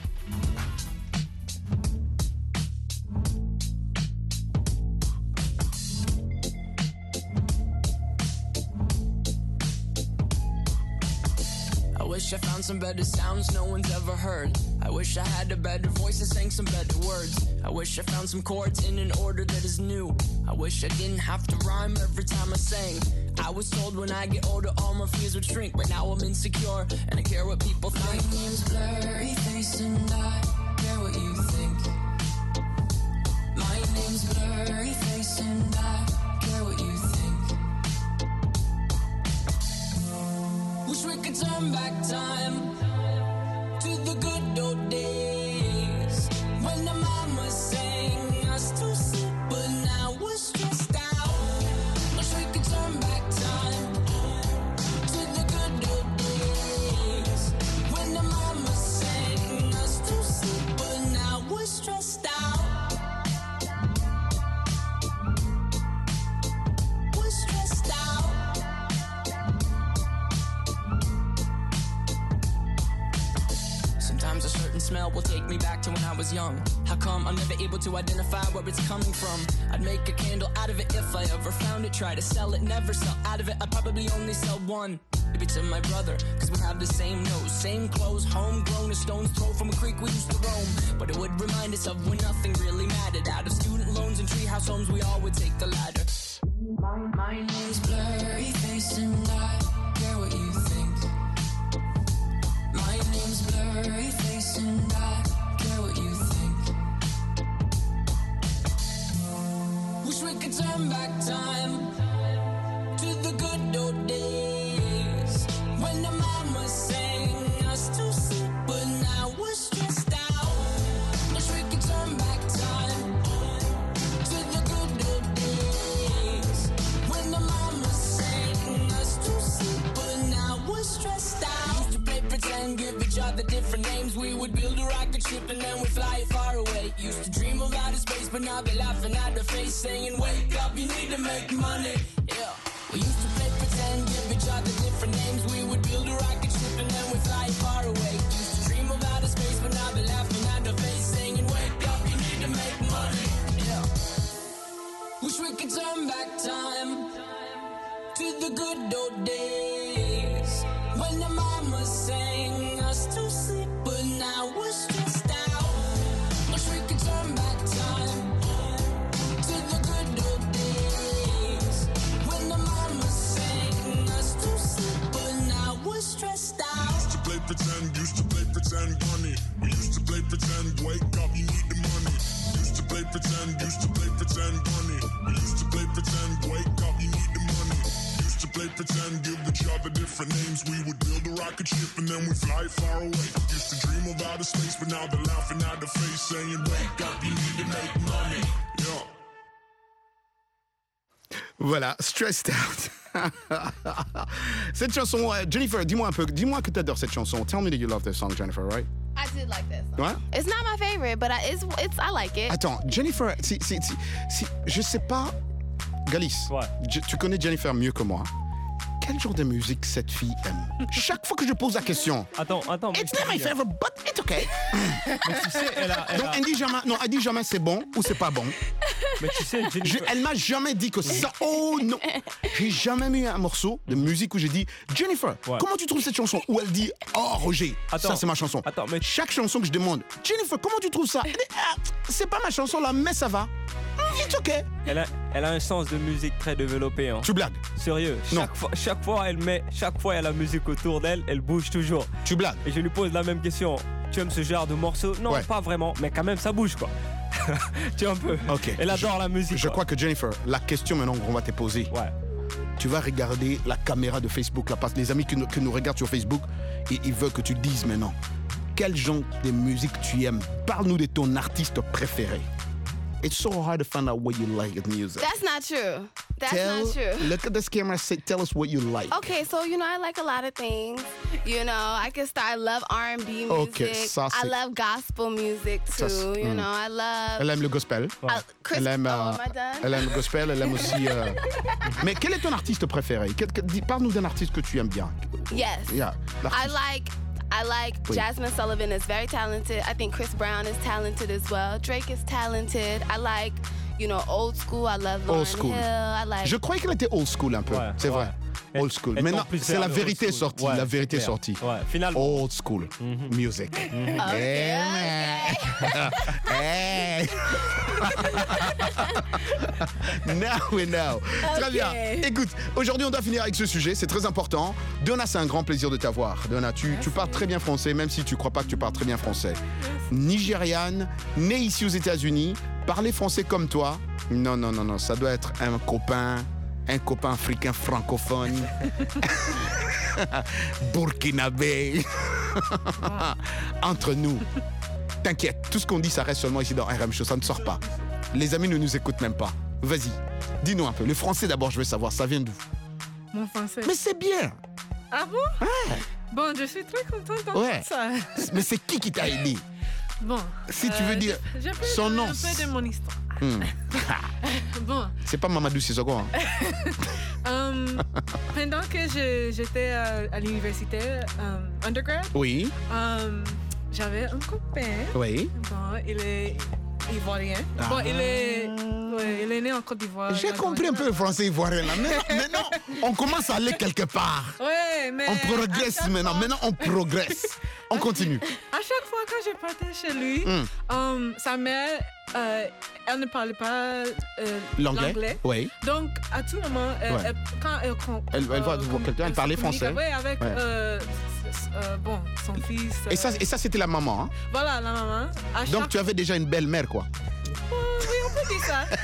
I wish I found some better sounds no one's ever heard. I wish I had a better voice and sang some better words. I wish I found some chords in an order that is new. I wish I didn't have to rhyme every time I sang. I was told when I get older all my fears would shrink, but now I'm insecure and I care what people think. My name's Blurry Face and I care what you think. My name's Blurry Face and I care what you think. Wish we could turn back time to the good old days when the mama sang us to sleep, but now we're stressed out. Wish we could turn back time to the good old days when the mama sang us to sleep, but now we're stressed out. We're stressed out. Sometimes a certain smell will take me back to when I was young. How come I'm never able to identify where it's coming from? I'd make a candle out of it if I ever found it. Try to sell it, never sell out of it. I'd probably only sell one. Maybe to my brother, cause we have the same nose, same clothes, homegrown, a stone's throw from a creek we used to roam. But it would remind us of when nothing really mattered. Out of student loans and treehouse homes, we all would take the ladder. My, my name's Blurry Face and I care what you think. My name's Blurry Face and I care what you think. Wish we could turn back time to the good old days when the mama sang us to sleep, but now we're stressed out. Wish we could turn back all the different names. We would build a rocket ship and then we fly it far away. Used to dream of outer space, but now they're laughing at the face, saying, wake up, you need to make money. Yeah. We used to play pretend, give each other different names. We would build a rocket ship and then we fly it far away. Used to dream of outer space, but now they're laughing at the face, saying, wake up, you need to make money. Yeah. Wish we could turn back time to the good old days when the mama sang us to sleep, but now we're stressed out. Wish we could turn back time to the good old days when the mama sang us to sleep, but now we're stressed out. Used to play pretend, used to play pretend, money. We used to play pretend, wake up, you need the money. Used to play pretend, used to play pretend, money. We used to play pretend, wake up, you need the money. Used to play pretend, give each other different names. We would build a rocket ship and then we fly far away. Used to dream of outer space, but now they're laughing at the face, saying, wake up, you need to make money. Yeah. Voilà, Stressed Out. Cette chanson, euh, Jennifer, dis-moi un peu, dis-moi que t'adores cette chanson. Tell me that you love this song, Jennifer, right? I did like this. Ouais? It's not my favorite, but I, it's, it's, I like it. Attends, Jennifer, si, si, si, si, je sais pas, Galice, ouais. je, tu connais Jennifer mieux que moi. Quel genre de musique cette fille aime? Chaque fois que je pose la question. Attends, attends. It's not my favorite, but it's okay. Mais tu sais, elle a. Elle Donc a... elle dit jamais, non, elle dit jamais c'est bon ou c'est pas bon. Mais tu sais, Jennifer... je, elle m'a jamais dit que ça. Oh non. J'ai jamais mis un morceau de musique où j'ai dit Jennifer, ouais. comment tu trouves cette chanson? Où elle dit oh Roger, attends, ça c'est ma chanson. Attends, mais chaque chanson que je demande, Jennifer, comment tu trouves ça? Elle dit, ah, c'est pas ma chanson là, mais ça va. It's okay. Elle a, elle a un sens de musique très développé. Hein. Tu blagues? Sérieux. Chaque non. fois, chaque fois, elle met, chaque fois, elle a la musique autour d'elle, elle bouge toujours. Tu blagues? Et je lui pose la même question. Tu aimes ce genre de morceau? Non, ouais. pas vraiment, mais quand même, ça bouge quoi. Tu vois un peu. Ok. Elle adore je, la musique. Je quoi. crois que Jennifer, la question maintenant qu'on va te poser. Ouais. Tu vas regarder la caméra de Facebook là, parce que les amis qui nous, qui nous regardent sur Facebook, et ils veulent que tu dises maintenant quel genre de musique tu aimes. Parle-nous de ton artiste préféré. It's so hard to find out what you like in music. That's not true. That's tell, not true. Look at this camera. Say, tell us what you like. Okay, so you know I like a lot of things. You know, I can start. I love R and B music. Okay, ça, I love gospel music too. Ça, you mm. know, I love. Elle aime le gospel. Ouais. Uh, Chris, elle aime. oh, Euh, am I done? elle aime le gospel. Elle aime aussi. Euh... Mais quel est ton artiste préféré? Parle-nous d'un artiste que tu aimes bien. Yes. Yeah. I like. I like oui. Jasmine Sullivan is very talented. I think Chris Brown is talented as well. Drake is talented. I like, you know, old school. I love Lauryn old school. Hill. I like. Je croyais qu'elle était old school un peu. Ouais, c'est ouais. vrai. Old school. Maintenant, c'est la vérité est sortie. Ouais, la vérité est clair. sortie. Ouais, finalement. Old school mm-hmm. music. Mm-hmm. Okay, hey. Now we know. Okay. Très bien. Écoute, aujourd'hui, on doit finir avec ce sujet. C'est très important. Donna, c'est un grand plaisir de t'avoir. Donna, tu, tu parles très bien français, même si tu ne crois pas que tu parles très bien français. Nigériane, née ici aux États-Unis, parler français comme toi. Non, non, non, non. Ça doit être un copain. Un copain africain francophone, burkinabé, entre nous. T'inquiète, tout ce qu'on dit, ça reste seulement ici dans R M Show, ça ne sort pas. Les amis ne nous écoutent même pas. Vas-y, dis-nous un peu. Le français d'abord, je veux savoir, ça vient d'où? Mon français. Mais c'est bien. Ah bon? Ouais. Bon, je suis très contente d'entendre ouais. ça. Mais c'est qui qui t'a aidé? Bon. Si tu veux euh, dire je, je peux son nom. Un peu de mon histoire. Hmm. Bon. C'est pas Mamadou Sissoko. Hein? um, pendant que je, j'étais à, à l'université um, undergrad, oui. um, j'avais un copain. Oui. Bon, il est ivoirien. Ah. Bon, il est, ouais, il est né en Côte d'Ivoire. J'ai compris un peu le français ivoirien là. Mais maintenant, on commence à aller quelque part. Ouais, mais on progresse maintenant. Fois... Maintenant, on progresse. On continue. À chaque fois que je partais chez lui, mm. um, sa mère, euh, elle ne parlait pas euh, l'anglais. l'anglais. Oui. Donc, à tout moment, elle, ouais. elle, quand elle, elle, elle va voir quelqu'un, elle parlait français. Oui, avec ouais. euh, euh, bon, son fils. Et ça, et ça c'était la maman. Hein? Voilà, la maman. À Donc, chaque... tu avais déjà une belle-mère, quoi. Oui, on peut dire ça.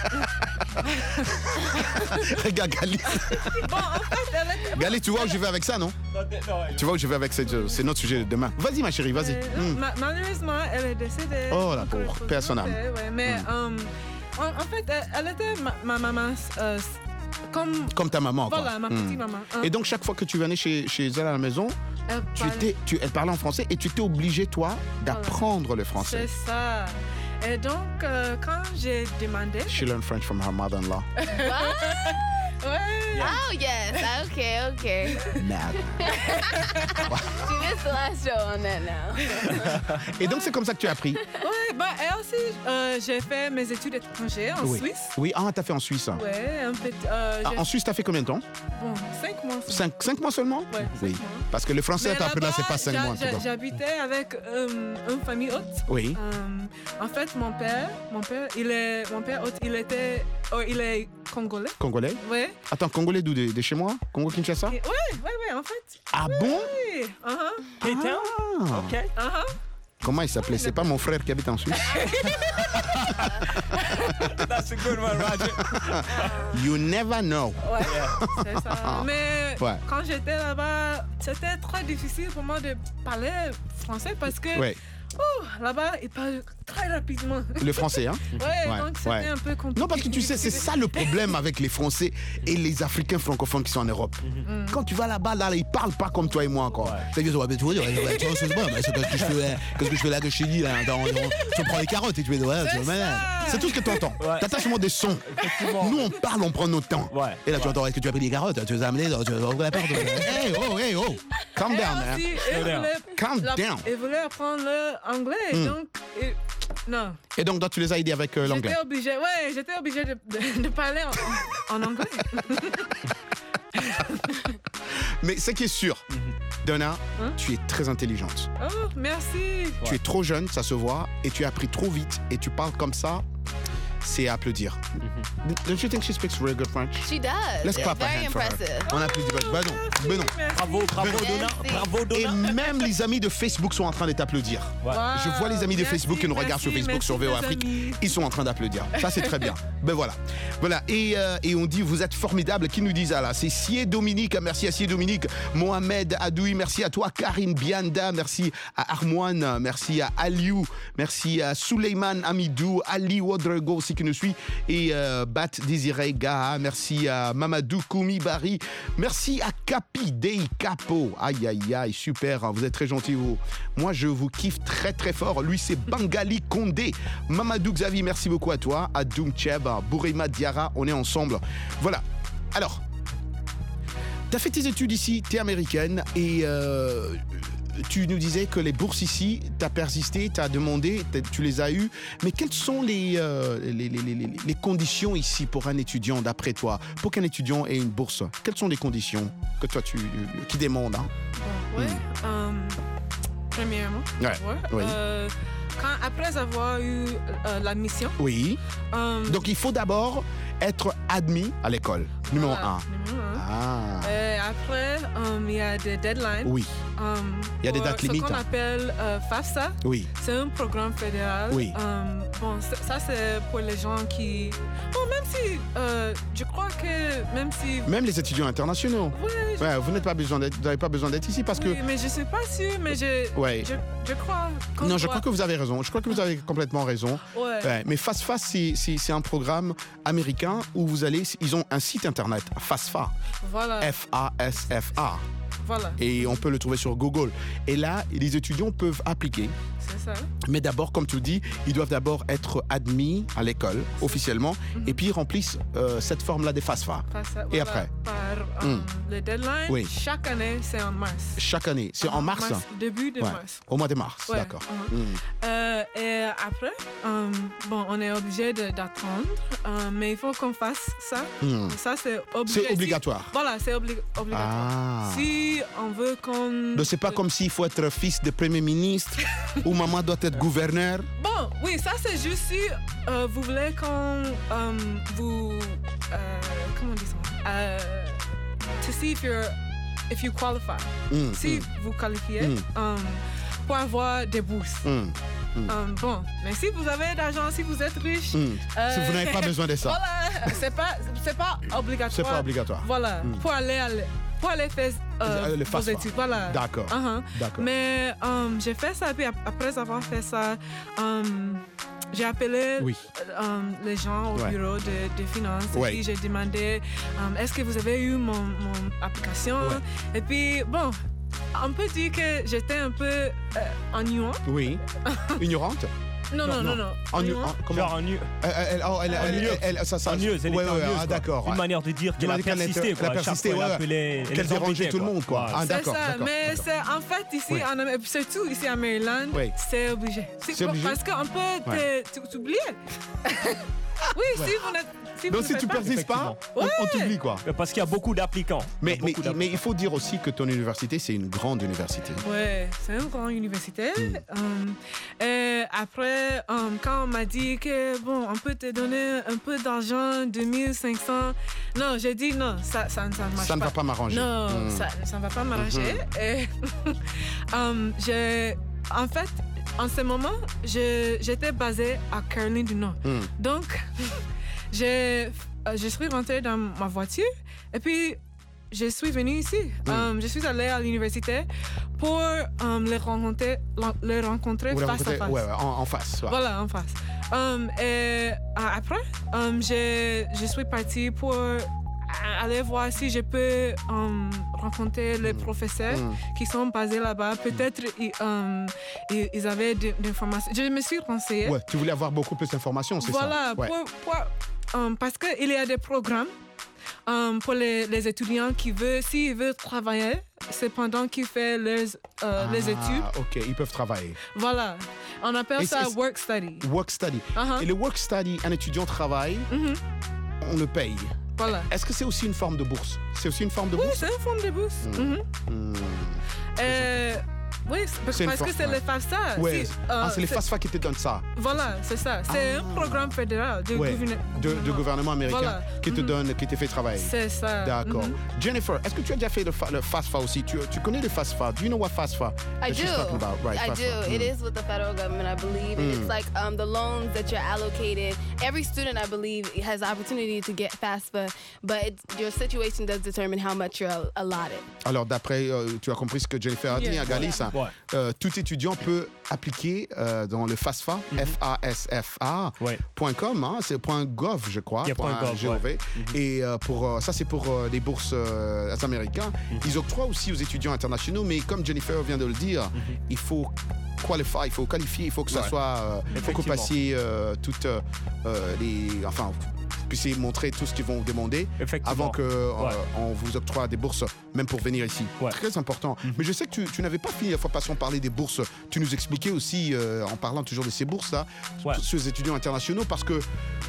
Regarde, Gali. Bon, en fait, elle était... Gali, tu vois où je vais avec ça, non? Non, non tu vois où je vais avec ça? C'est notre sujet de demain. Vas-y, ma chérie, vas-y. Euh, mm. ma- malheureusement, elle est décédée. Oh, la pauvre. Paix à son âme. Ouais, mais mm. um, en, en fait, elle, elle était ma, ma maman. Euh, comme, comme ta maman, voilà, quoi. ma petite mm. maman. Hein. Et donc, chaque fois que tu venais chez, chez elle à la maison, Elle, tu parle... étais, tu, elle parlait en français et tu étais obligé, toi, d'apprendre voilà. le français. C'est ça. Et donc, euh, quand j'ai demandé... She learned French from her mother-in-law. Ouais. Oh, yes. Okay, okay. Merde. She missed the last show on that now. Et donc, c'est comme ça que tu as appris? Ouais, bah, et aussi, euh, j'ai fait mes études étrangères en oui. Suisse. Oui, ah, t'as fait en Suisse. Ouais, un peu. Euh, ah, en Suisse, t'as fait combien de temps? Bon, cinq mois. Cinq, cinq mois seulement? Ouais, oui. Mois. Parce que le français, t'as appris là, c'est pas cinq mois. J'habitais avec euh, une famille haute. Oui. Euh, en fait, mon père, mon père, il est, mon père haute, il était, oh, il est congolais. Congolais? Oui. Attends, congolais d'où? De, de chez moi? Congo-Kinshasa? Oui, oui, oui, en fait. Ah oui, bon? Oui. Uh-huh. Kétin? Ah. Ok. Uh-huh. Comment il s'appelait? C'est pas mon frère qui habite en Suisse? That's a good one, Roger. You never know. Ouais, c'est ça. Mais ouais. quand j'étais là-bas, c'était très difficile pour moi de parler français parce que ouais. oh, là-bas, ils parlent très rapidement. Le français, hein? Ouais, ouais, donc c'était ouais. un peu compliqué. Non, parce que tu sais, c'est ça le problème avec les Français et les Africains francophones qui sont en Europe. Mm-hmm. Quand tu vas là-bas, là, ils parlent pas comme toi et moi encore. Ouais. C'est dire, ouais, tu vois, qu'est-ce que je fais, qu'est-ce que je fais là que je te dis là? Tu prends les carottes et tu fais, ouais, tu vois, c'est tout ce que tu entends. Ouais. T'attends seulement des sons. Nous, on parle, on prend notre temps. Ouais. Et là, tu ouais. entends, est-ce que tu as pris les carottes? Tu les as amenées, tu vas ouvrir la porte. Hey, oh, hey, oh. Calm down, man. Calm down. Ils voulaient apprendre l'anglais, mm. donc. Et, non. Et donc, toi, tu les as aidés avec euh, l'anglais? J'étais obligée, ouais, j'étais obligée de, de, de parler en, en anglais. Mais ce qui est sûr, mm-hmm. Donna, hein? Tu es très intelligente. Oh, merci. Tu ouais. es trop jeune, ça se voit, et tu as appris trop vite, et tu parles comme ça. C'est à applaudir. Mm-hmm. Don't you think she speaks really good French? She does. Let's yeah, clap very hand for her. Oh, on applaudit. Ben non, ben non. Bravo, bravo, Donna. Bravo, Donna. Et même les amis de Facebook sont en train de t'applaudir. Ouais. Wow, je vois les amis de merci, Facebook qui nous merci, regardent sur Facebook, merci, sur V O Afrique. Amis. Ils sont en train d'applaudir. Ça, c'est très bien. Ben voilà. Voilà. Et, euh, et on dit, vous êtes formidables. Qui nous dit ça là? C'est Sié Dominique. Merci à Sié Dominique. Mohamed Adoui. Merci à toi. Karine Bianda. Merci à Armoine. Merci à Aliou. Merci à Suleiman Amidou. Ali Ouadrago aussi qui nous suit. Et euh, Bat Désiré Gaha, merci à Mamadou Koumi Bari, merci à Capi Dei Capo, aïe aïe aïe, super, hein, vous êtes très gentils vous. Moi je vous kiffe très très fort, lui c'est Bangali Condé, Mamadou Xavi, merci beaucoup à toi, à Doum Cheb, à Bourima Diara, on est ensemble. Voilà, alors, t'as fait tes études ici, t'es américaine et... Euh, tu nous disais que les bourses ici, tu as persisté, tu as demandé, tu les as eues. Mais quelles sont les, euh, les, les, les, les conditions ici pour un étudiant, d'après toi? Pour qu'un étudiant ait une bourse, quelles sont les conditions que toi, tu qui demandes hein? Oui. Mm. Um, premièrement, ouais. Ouais, oui. euh, quand, après avoir eu euh, l'admission. Oui. Um, Donc, il faut d'abord être admis à l'école, numéro voilà, un. Numéro un. Ah. Et après, il um, y a des deadlines. Oui. Um, il y a des dates limites. Ce qu'on appelle euh, FAFSA. Oui. C'est un programme fédéral. Oui. Um, bon, ça, c'est pour les gens qui... Bon, même si... Euh, je crois que même si... Même les étudiants internationaux. Oui. Ouais, vous n'êtes pas besoin d'être, vous n'avez pas besoin d'être ici parce oui, que... mais je ne suis pas sûre, mais je, ouais. je, je crois... Non, doit... je crois que vous avez raison. Je crois que vous avez complètement raison. Ouais. Ouais, mais FAFSA, c'est, c'est, c'est un programme américain où vous allez... Ils ont un site internet, FAFSA. Voilà. F A S F A. Voilà. Et on peut le trouver sur Google. Et là, les étudiants peuvent appliquer. C'est ça. Mais d'abord, comme tu le dis, ils doivent d'abord être admis à l'école, officiellement, mm-hmm. et puis ils remplissent euh, cette forme-là des FAFSA. FAFSA et voilà, après par um, mm. le deadline, oui. chaque année, c'est en mars. Chaque année, c'est en, en mars, mars Début de ouais. mars. Au mois de mars, ouais. d'accord. Uh-huh. Mm. Euh, et après, um, bon, on est obligé de, d'attendre, um, mais il faut qu'on fasse ça. Mm. Ça, c'est, obli- c'est obligatoire. Si, voilà, c'est obli- obligatoire. Ah. Si on veut qu'on... Donc, c'est pas comme s'il faut être fils de premier ministre ou maman doit être gouverneur. Bon, oui, ça c'est juste si euh, vous voulez qu'on um, vous... Euh, comment on dit ça? Uh, to see if you're... If you qualify. Mm, si mm. vous qualifiez mm. um, pour avoir des bourses. Mm. Mm. Um, bon, mais si vous avez d'argent, si vous êtes riche... Mm. Euh, si vous n'avez pas besoin de ça. Voilà, c'est pas, c'est pas obligatoire. C'est pas obligatoire. Voilà, mm. pour aller à pour aller faire euh, le vos études. Voilà. D'accord. Uh-huh. D'accord. Mais um, j'ai fait ça, puis après avoir fait ça, um, j'ai appelé oui. um, les gens au ouais. bureau de, de finances. Ouais. Et puis j'ai demandé, um, est-ce que vous avez eu mon, mon application? Ouais. Et puis, bon, on peut dire que j'étais un peu euh, ennuyante. Oui. Ignorante? Non, non, non, non. En, Ennuyant. en, comment? Genre ennu- Elle, elle, oh, elle, elle, ennuyeuse. elle, elle- ça, ça, Ennuyeuse, elle ouais, était ouais, ennuyeuse, ah, quoi. d'accord. Une ouais. manière de dire qu'elle a D'une manière persisté, qu'elle a quoi. Chaque persisté, fois, elle ouais. appelait- elle Qu'elle les dérangeait embêtait, tout le quoi. monde, quoi. Voilà. Ah, C'est d'accord, ça, d'accord, mais d'accord. c'est en fait ici, Oui. en Am- surtout ici à Maryland, Oui. c'est obligé. C'est obligé? Parce qu'on peut Ouais. te- t- t'oublier. Oui, Ouais. si vous n'êtes. Si Donc vous si ne tu faites pas- persistes pas, on, on t'oublie, quoi. Parce qu'il y a beaucoup d'applicants. Mais, Il y a mais, beaucoup mais il faut dire aussi que ton université, c'est une grande université. Ouais, c'est une grande université. Hmm. Um, et après, um, quand on m'a dit que, bon, on peut te donner un peu d'argent, deux mille cinq cents, non, j'ai dit non, ça, ça, ça ne marche Ça ne pas. va pas m'arranger. Non, Hmm. ça, ça ne va pas m'arranger. Mhm. Et, um, j'ai, en fait, en ce moment, je- j'étais basée à Caroline du Nord. Hmm. Donc, j'ai, euh, je suis rentrée dans ma voiture et puis je suis venue ici. Mm. Um, je suis allée à l'université pour um, les rencontrer, les rencontrer Vous la face à rencontrez- face. ouais, ouais, en, en face. ouais. Voilà, en face. Um, et euh, après, um, je, je suis partie pour euh, aller voir si je peux um, rencontrer les professeurs Mm. qui sont basés là-bas. Peut-être ils, um, ils, ils avaient de- d'informations. Je me suis renseignée. Ouais, tu voulais avoir beaucoup plus d'informations, c'est Voilà, ça? Ouais. pour, pour, um, parce qu'il y a des programmes um, pour les, les étudiants qui veulent, s'ils veulent travailler, c'est pendant qu'ils font les, euh, les études. Ah, ok, ils peuvent travailler. Voilà, on appelle Et ça c'est- work study. Work study. Uh-huh. Et le work study, un étudiant travaille, Mhm. on le paye. Voilà. Est-ce que c'est aussi une forme de bourse? C'est aussi une forme de Oui, bourse? c'est une forme de bourse. Mm. Mhm. Hmm. Euh, oui, c'est- parce C'est une parce que for- c'est ouais. les FAFSA. Ouais. Si, ah, euh, c'est les FAFSA qui te donnent ça. Voilà, c'est ça. C'est un programme fédéral de, Ouais, gouvernement- de, de gouvernement américain Voilà. qui te Mhm. donne, qui te fait travailler. C'est ça. D'accord. Mhm. Jennifer, est-ce que tu as déjà fait le, fa- le FAFSA aussi? Tu, tu connais le FAFSA? Do you know what FAFSA? I that she's do. talking about? Right, I FAFSA. do. It Mm. is with the federal government, I believe. And Mm. it's like um, the loans that you're allocated. Every student, I believe, has the opportunity to get FAFSA, but it's, your situation does determine how much you're al- allotted. Alors, d'après, euh, tu as compris ce que Jennifer a dit, Yeah. à Galis, hein. Ouais. Euh, tout étudiant peut appliquer euh, dans le FAFSA, F A S F A, point .com, hein, c'est .gov, je crois, Yeah, point gov, .gov. ouais. Et euh, pour, euh, ça, c'est pour euh, les bourses euh, américaines. Ils octroient aussi aux étudiants internationaux, mais comme Jennifer vient de le dire, il faut qualify, il faut qualifier, il faut que ça Ouais. soit, euh, il faut que vous Effectivement. passiez euh, toutes euh, euh, les, enfin, vous puissiez montrer tout ce qu'ils vont vous demander Effectivement. avant que euh, Ouais. on vous octroie des bourses, même pour venir ici. Très important. Mais je sais que tu, tu n'avais pas fini la fois passée, on parlait des bourses. Tu nous expliquais aussi, euh, en parlant toujours de ces bourses-là, tous ces étudiants internationaux, parce que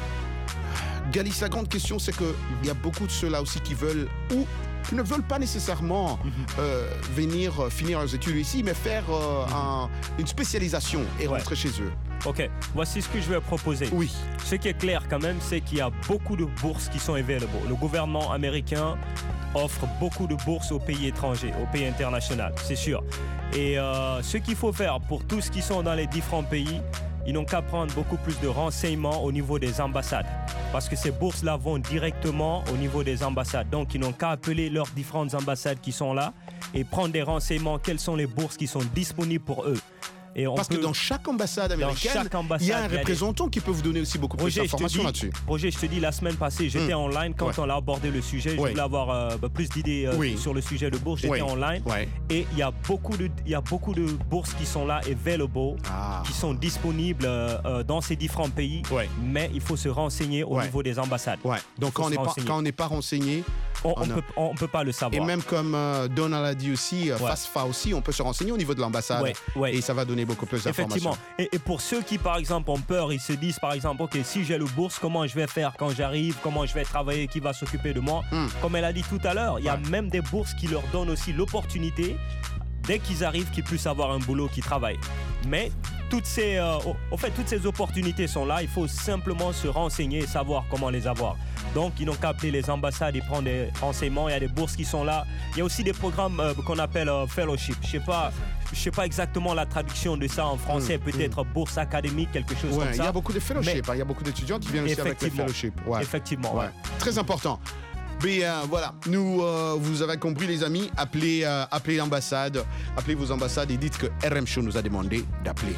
Galis, la grande question, c'est qu'il y a beaucoup de ceux-là aussi qui veulent ou qui ne veulent pas nécessairement euh, venir euh, finir leurs études ici, mais faire euh, un- une spécialisation et rentrer chez eux. Ok, voici ce que je vais proposer. Oui. Ce qui est clair quand même, c'est qu'il y a beaucoup de bourses qui sont available. Le gouvernement américain offre beaucoup de bourses aux pays étrangers, aux pays internationaux, c'est sûr. Et euh, ce qu'il faut faire pour tous qui sont dans les différents pays, ils n'ont qu'à prendre beaucoup plus de renseignements au niveau des ambassades. Parce que ces bourses-là vont directement au niveau des ambassades. Donc, ils n'ont qu'à appeler leurs différentes ambassades qui sont là et prendre des renseignements, quelles sont les bourses qui sont disponibles pour eux. Et on Parce peut- que dans chaque ambassade américaine, chaque ambassade, il y a un il y a des- représentant qui peut vous donner aussi beaucoup plus Roger, je te d'informations dis- là-dessus. Roger, je te dis, la semaine passée, j'étais Hmm. online quand Ouais. on a abordé le sujet. Je Oui. voulais avoir euh, bah, plus d'idées euh, Oui. sur le sujet de bourse. J'étais Oui. online. Ouais. Et il y a beaucoup de, il y a beaucoup de bourses qui sont là, available, Ah. qui sont disponibles euh, euh, dans ces différents pays. Mais il faut se renseigner au Ouais. niveau des ambassades. Ouais. Donc Il faut quand on se n'est pas, renseigner. quand on n'est pas renseigné, on on ne a- peut, on peut pas le savoir. Et même comme euh, Donald a dit aussi, euh, Ouais. FAFSA aussi, on peut se renseigner au niveau de l'ambassade. Ouais, ouais. Et ça va donner beaucoup plus d'informations. Effectivement. Et, et pour ceux qui, par exemple, ont peur, ils se disent, par exemple, OK, si j'ai le bourse, comment je vais faire quand j'arrive, comment je vais travailler, qui va s'occuper de moi. Hmm. Comme elle a dit tout à l'heure, il y a même des bourses qui leur donnent aussi l'opportunité, dès qu'ils arrivent, qu'ils puissent avoir un boulot, qu'ils travaillent. Mais toutes ces, euh, au- en fait, toutes ces opportunités sont là. Il faut simplement se renseigner et savoir comment les avoir. Donc, ils n'ont qu'à appeler les ambassades et prendre des renseignements. Il y a des bourses qui sont là. Il y a aussi des programmes euh, qu'on appelle euh, fellowship. Je sais pas, je sais pas exactement la traduction de ça en français. Mm, Peut-être bourse académique, quelque chose Ouais, comme il ça. y a beaucoup de fellowships. Mais- hein. Il y a beaucoup d'étudiants qui viennent aussi avec les Effectivement. fellowships. Ouais. Effectivement, ouais. Très important. Mais euh, voilà, nous, euh, vous avez compris les amis, appelez, euh, appelez l'ambassade, appelez vos ambassades et dites que R M Show nous a demandé d'appeler.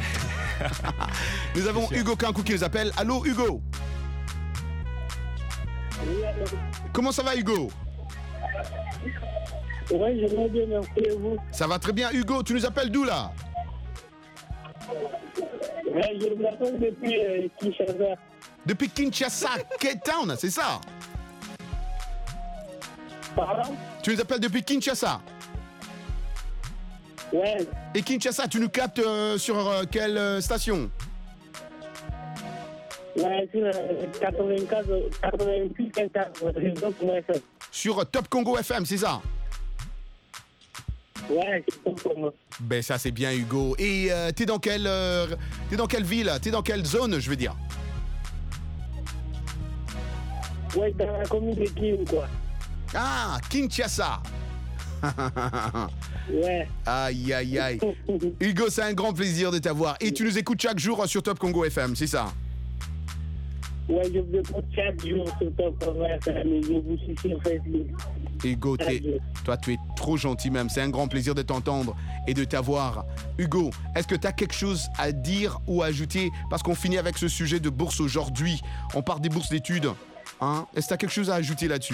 Nous avons Hugo Kankou qui nous appelle. Allô Hugo. Comment ça va Hugo? Ouais, je vais bien, merci et vous. Ça va très bien. Hugo, tu nous appelles d'où là? Ouais, je vous appelle depuis euh, Kinshasa. Depuis Kinshasa, Cape Town, c'est ça? Pardon? Tu nous appelles depuis Kinshasa? Ouais. Et Kinshasa, tu nous captes euh, sur euh, quelle euh, station? Ouais, sur euh, quatre-vingt-quinze, quatre-vingt-huit, quatre-vingt-quinze. Sur euh, Top Congo F M, c'est ça? Ouais, c'est Top Congo. Ben ça c'est bien Hugo. Et euh, t'es dans quelle euh, t'es dans quelle ville? T'es dans quelle zone, je veux dire? Ouais, dans la commune de Kim, quoi. Ah, Kinshasa. Ouais. Aïe, aïe, aïe. Hugo, c'est un grand plaisir de t'avoir. Et tu nous écoutes chaque jour sur Top Congo F M, c'est ça? Ouais, je vous écoute chaque jour sur Top Congo F M et je vous suis sur Facebook. Hugo, toi, tu es trop gentil même. C'est un grand plaisir de t'entendre et de t'avoir. Hugo, est-ce que tu as quelque chose à dire ou à ajouter? Parce qu'on finit avec ce sujet de bourse aujourd'hui. On part des bourses d'études. Hein? Est-ce que tu as quelque chose à ajouter là-dessus?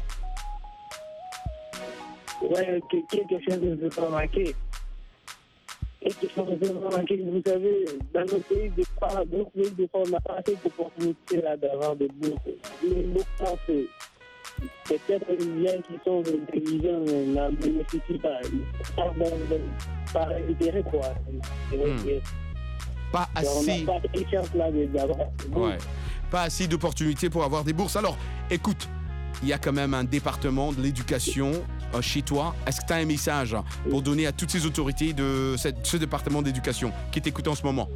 Ouais, quelque chose de vous remarquer. Quelque chose de vous remarquer. Vous savez, dans nos pays de part, d'autres pays de part, on n'a pas assez d'opportunités là d'avoir des bourses. Les bourses, c'est peut-être les gens qui sont intelligents n'en bénéficient pas. Par, par intérêt, quoi. Hmm. Pas assez. On n'a pas de chance là d'avoir des bourses. Ouais. Pas assez d'opportunités pour avoir des bourses. Alors, écoute, il y a quand même un département de l'éducation euh, chez toi. Est-ce que tu as un message pour donner à toutes ces autorités de cette, ce département d'éducation qui t'écoutent en ce moment?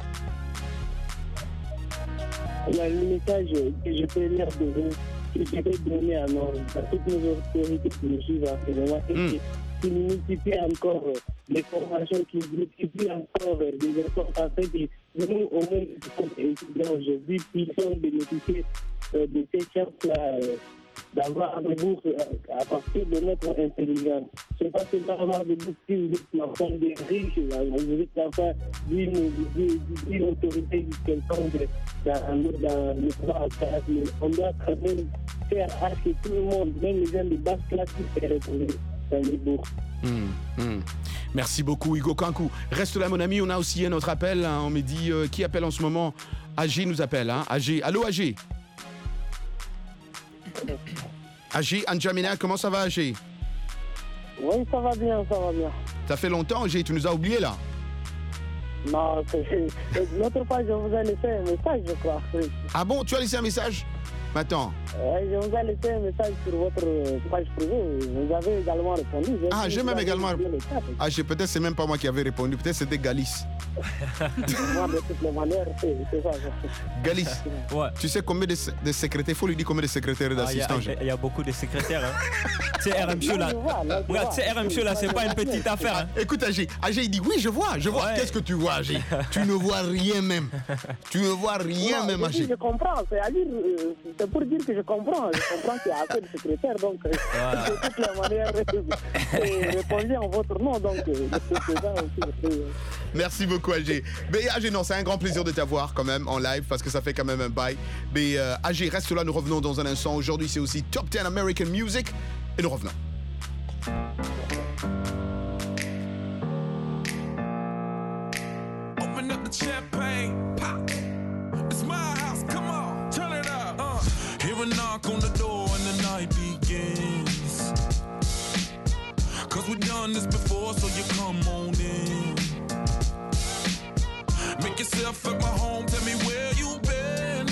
Il y a le message que je peux leur donner, que je peux donner à, nos, à toutes nos autorités qui nous suivent en ce moment, c'est mm. qu'ils multiplient encore les formations, qu'ils multiplient encore des efforts en fait. Nous, au moins, les étudiants aujourd'hui, puissent bénéficier euh, de ces chances-là. Euh, d'avoir des bourses à partir de notre intelligence. Ce n'est pas seulement avoir des bourses si vous êtes l'enfant des riches, vous êtes l'enfant d'une autorité quelconque dans, dans le pouvoir. On doit quand même faire à ce que tout le monde, même les gens de basse classe, puissent se retrouver dans les bourses. Mmh, mmh. Merci beaucoup Hugo Kankou. Reste là mon ami, on a aussi un autre appel. Hein. On me dit euh, qui appelle en ce moment? A G nous appelle. Hein. A G. Allô A G? A G, Anjamina, comment ça va A G? Oui, ça va bien, ça va bien. Ça fait longtemps A G, tu nous as oubliés là? Non, l'autre fois je vous ai laissé un message je crois. Ah bon, tu as laissé un message? Attends. Ouais, je vous ai laissé un message sur votre page privée. Vous avez également répondu. J'ai ah, j'ai même également répondu. Ah, peut-être c'est même pas moi qui avais répondu. Peut-être c'était Galice. Moi, de toutes les manières, c'est ça. Galice, ouais. Tu sais combien de, de secrétaires? Il faut lui dire combien de secrétaires et d'assistants. Il ah, y, y, y a beaucoup de secrétaires. Hein. Tu sais, R M Show là. Regarde, tu sais, R M Show là, c'est pas une petite affaire. Hein. Écoute, A G, A G, il dit oui, je vois, je vois. Ouais. Qu'est-ce que tu vois, A G? Tu ne vois rien même. Tu ne vois rien non, même, A G. Je comprends. C'est à dire, c'est pour dire que je comprends. Je comprends qu'il y a assez de secrétaires, donc voilà. De toutes les manières, répondez en votre nom. Donc, c'est ça aussi. Merci beaucoup, A G. Mais A G, non, c'est un grand plaisir de t'avoir quand même en live parce que ça fait quand même un bail. Mais euh, A G, reste là, nous revenons dans un instant. Aujourd'hui, c'est aussi Top dix American Music et nous revenons. Open up the champagne, pop. It's my house, come on, turn it up. Uh. Hear a knock on the door and the night begins. Cause we've done this before, so you come on in. Make yourself at my home, tell me where you been.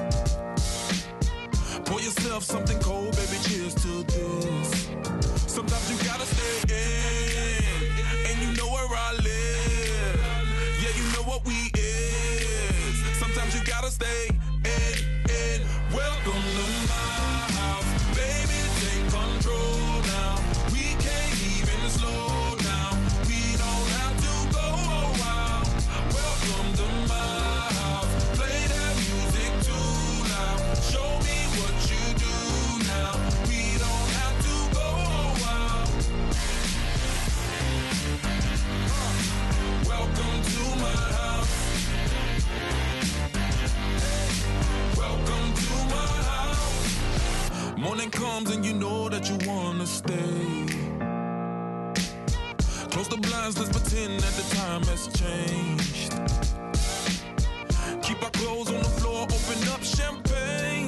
Pour yourself something cold, baby, cheers to this. Sometimes you gotta stay in, and you know where I live. Yeah, you know what we is. Sometimes you gotta stay in, in. Welcome to my house, baby, take control now. We can't even slow down. We don't have to go a while. Welcome to my house, play that music too loud. Show me what you do now. We don't have to go a while. Welcome to my house. Welcome to my house. Morning comes and you know that you wanna stay. Close the blinds, let's pretend that the time has changed. Keep our clothes on the floor, open up champagne.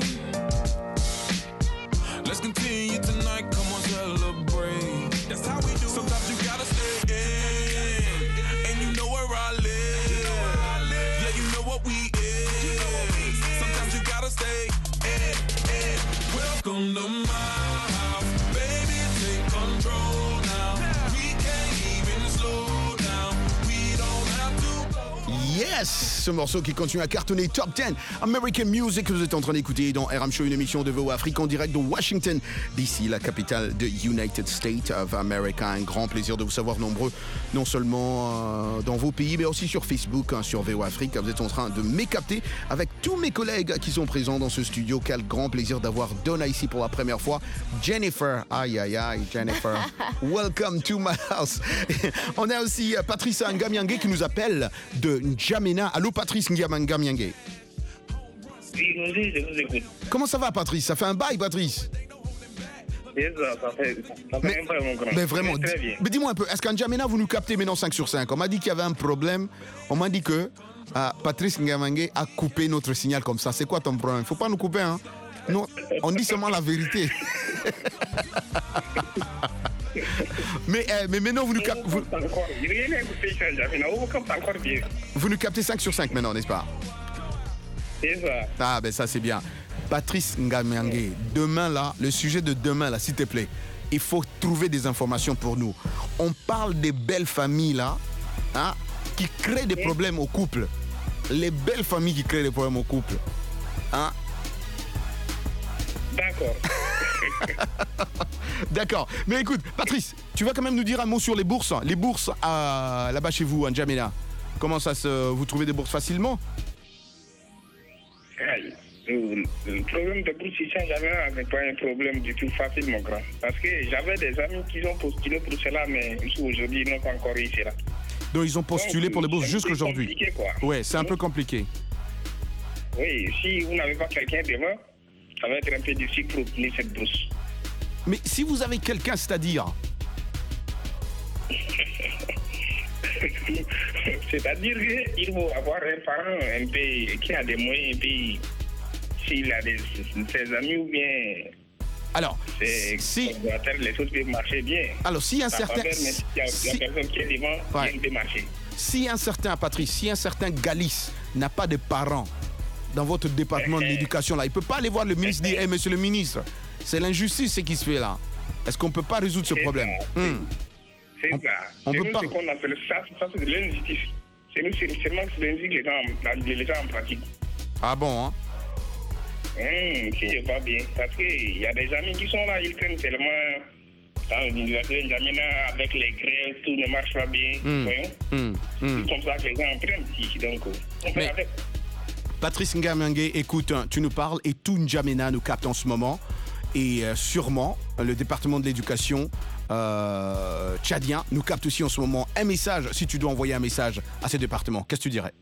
Let's continue tonight, come on, celebrate. That's how we do. Sometimes you gotta stay in, and you know where I live. Yeah, you know what we is. Sometimes you gotta stay in, in. Welcome to my house, baby, take control now. We can't even slow down. We don't have to. Yes, ce morceau qui continue à cartonner Top dix American Music que vous êtes en train d'écouter dans R M Show, une émission de V O Afrique en direct de Washington D C, la capitale de United States of America. Un grand plaisir de vous savoir nombreux, non seulement euh, dans vos pays, mais aussi sur Facebook, hein, sur V O Afrique. Vous êtes en train de m'écapter avec tous mes collègues qui sont présents dans ce studio. Quel grand plaisir d'avoir Donna ici pour la première fois. Jennifer, aïe aïe aïe, Jennifer, welcome to my house. On a aussi Patrice Ngamiangue qui nous appelle de N'Djamena. Allô Patrice Ngamiangue. Oui, bonjour, je vous écoute. Comment ça va Patrice? Ça fait un bail Patrice. C'est ça, ça fait, ça fait mais, un bail mon grand. Mais vraiment, mais très bien. Mais dis-moi un peu, est-ce qu'en N'Djamena vous nous captez maintenant cinq sur cinq? On m'a dit qu'il y avait un problème, on m'a dit que euh, Patrice Ngamiangue a coupé notre signal comme ça. C'est quoi ton problème? Faut pas nous couper, hein? Nous, on dit seulement la vérité. mais, euh, mais maintenant, vous nous captez. Vous... vous nous captez cinq sur cinq maintenant, n'est-ce pas? C'est ça. Ah, ben ça, c'est bien. Patrice Ngamiangue, demain, là, le sujet de demain, là, s'il te plaît, il faut trouver des informations pour nous. On parle des belles familles, là, hein, qui créent des problèmes au couple. Les belles familles qui créent des problèmes au couple. Hein? D'accord. D'accord. Mais écoute, Patrice, tu vas quand même nous dire un mot sur les bourses. Les bourses à, là-bas chez vous, en N'Djamena. Comment ça se... Vous trouvez des bourses facilement? Le, le problème de bourse ici, j'avais n'est pas un problème du tout facile, mon grand. Parce que j'avais des amis qui ont postulé pour cela, mais aujourd'hui, ils n'ont pas encore réussi là. Donc, ils ont postulé Donc, pour les bourses jusqu'aujourd'hui. C'est compliqué, quoi. Ouais, c'est un peu compliqué. Oui, si vous n'avez pas quelqu'un devant, ça va être un peu difficile pour obtenir cette bourse. Mais si vous avez quelqu'un, c'est-à-dire C'est-à-dire qu'il faut avoir un parent un peu qui a des moyens, un peu s'il a des, ses amis ou bien. Alors, si les choses peuvent marcher bien. Alors, si un certain. Faire, mais si il y a si, la personne qui est devant, ouais. Bien peut marcher. Si un certain, Patrice, si un certain Galis n'a pas de parents dans votre département de l'éducation, là, il ne peut pas aller voir le ministre et dire hey, monsieur le ministre, c'est l'injustice ce qui se fait là. Est-ce qu'on ne peut pas résoudre ce problème? ça, hum. C'est on, ça. On c'est peut nous pas. ce qu'on appelle ça, ça c'est de l'injustice. C'est nous, c'est seulement que c'est l'injustice les gens, les gens en pratique. Ah bon, hein? Hum, si je vois bien. Parce qu'il y a des amis qui sont là, ils prennent tellement dans l'université N'Djamena avec les grèves, tout ne marche pas bien. Mmh. Voyons. Mmh. Mmh. C'est comme ça que les gens en prennent ici. Donc, on fait avec. Patrice Ngamiangue, écoute, tu nous parles et tout N'Djamena nous capte en ce moment. Et euh, sûrement, le département de l'éducation euh, tchadien nous capte aussi en ce moment. Un message, si tu dois envoyer un message à ce département, qu'est-ce que tu dirais?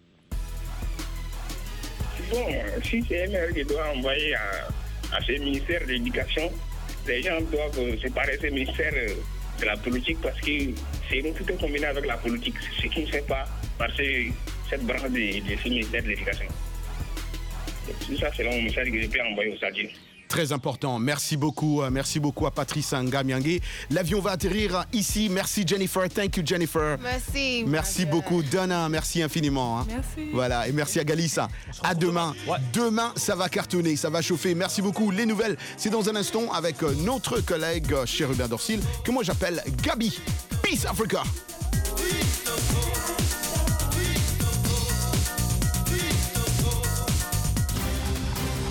Bon, si c'est un maire qui doit envoyer à, à ce ministère de l'éducation, les gens doivent séparer ce ministère de la politique parce que c'est nous tout est combiné avec la politique. Ce qui ne fait pas passer cette branche de, de ce ministère de l'éducation. Tout ça, c'est le message que je peux envoyer aux Sadiens. Très important. Merci beaucoup. Merci beaucoup à Patrice Ngamiangue. L'avion va atterrir ici. Merci Jennifer. Thank you Jennifer. Merci. Merci beaucoup Donna. Merci infiniment. Hein. Merci. Voilà. Et merci à Galissa. À demain. Ouais. Demain, ça va cartonner. Ça va chauffer. Merci beaucoup. Les nouvelles, c'est dans un instant avec notre collègue Chérubin Dorsil que moi j'appelle Gabi. Peace Africa.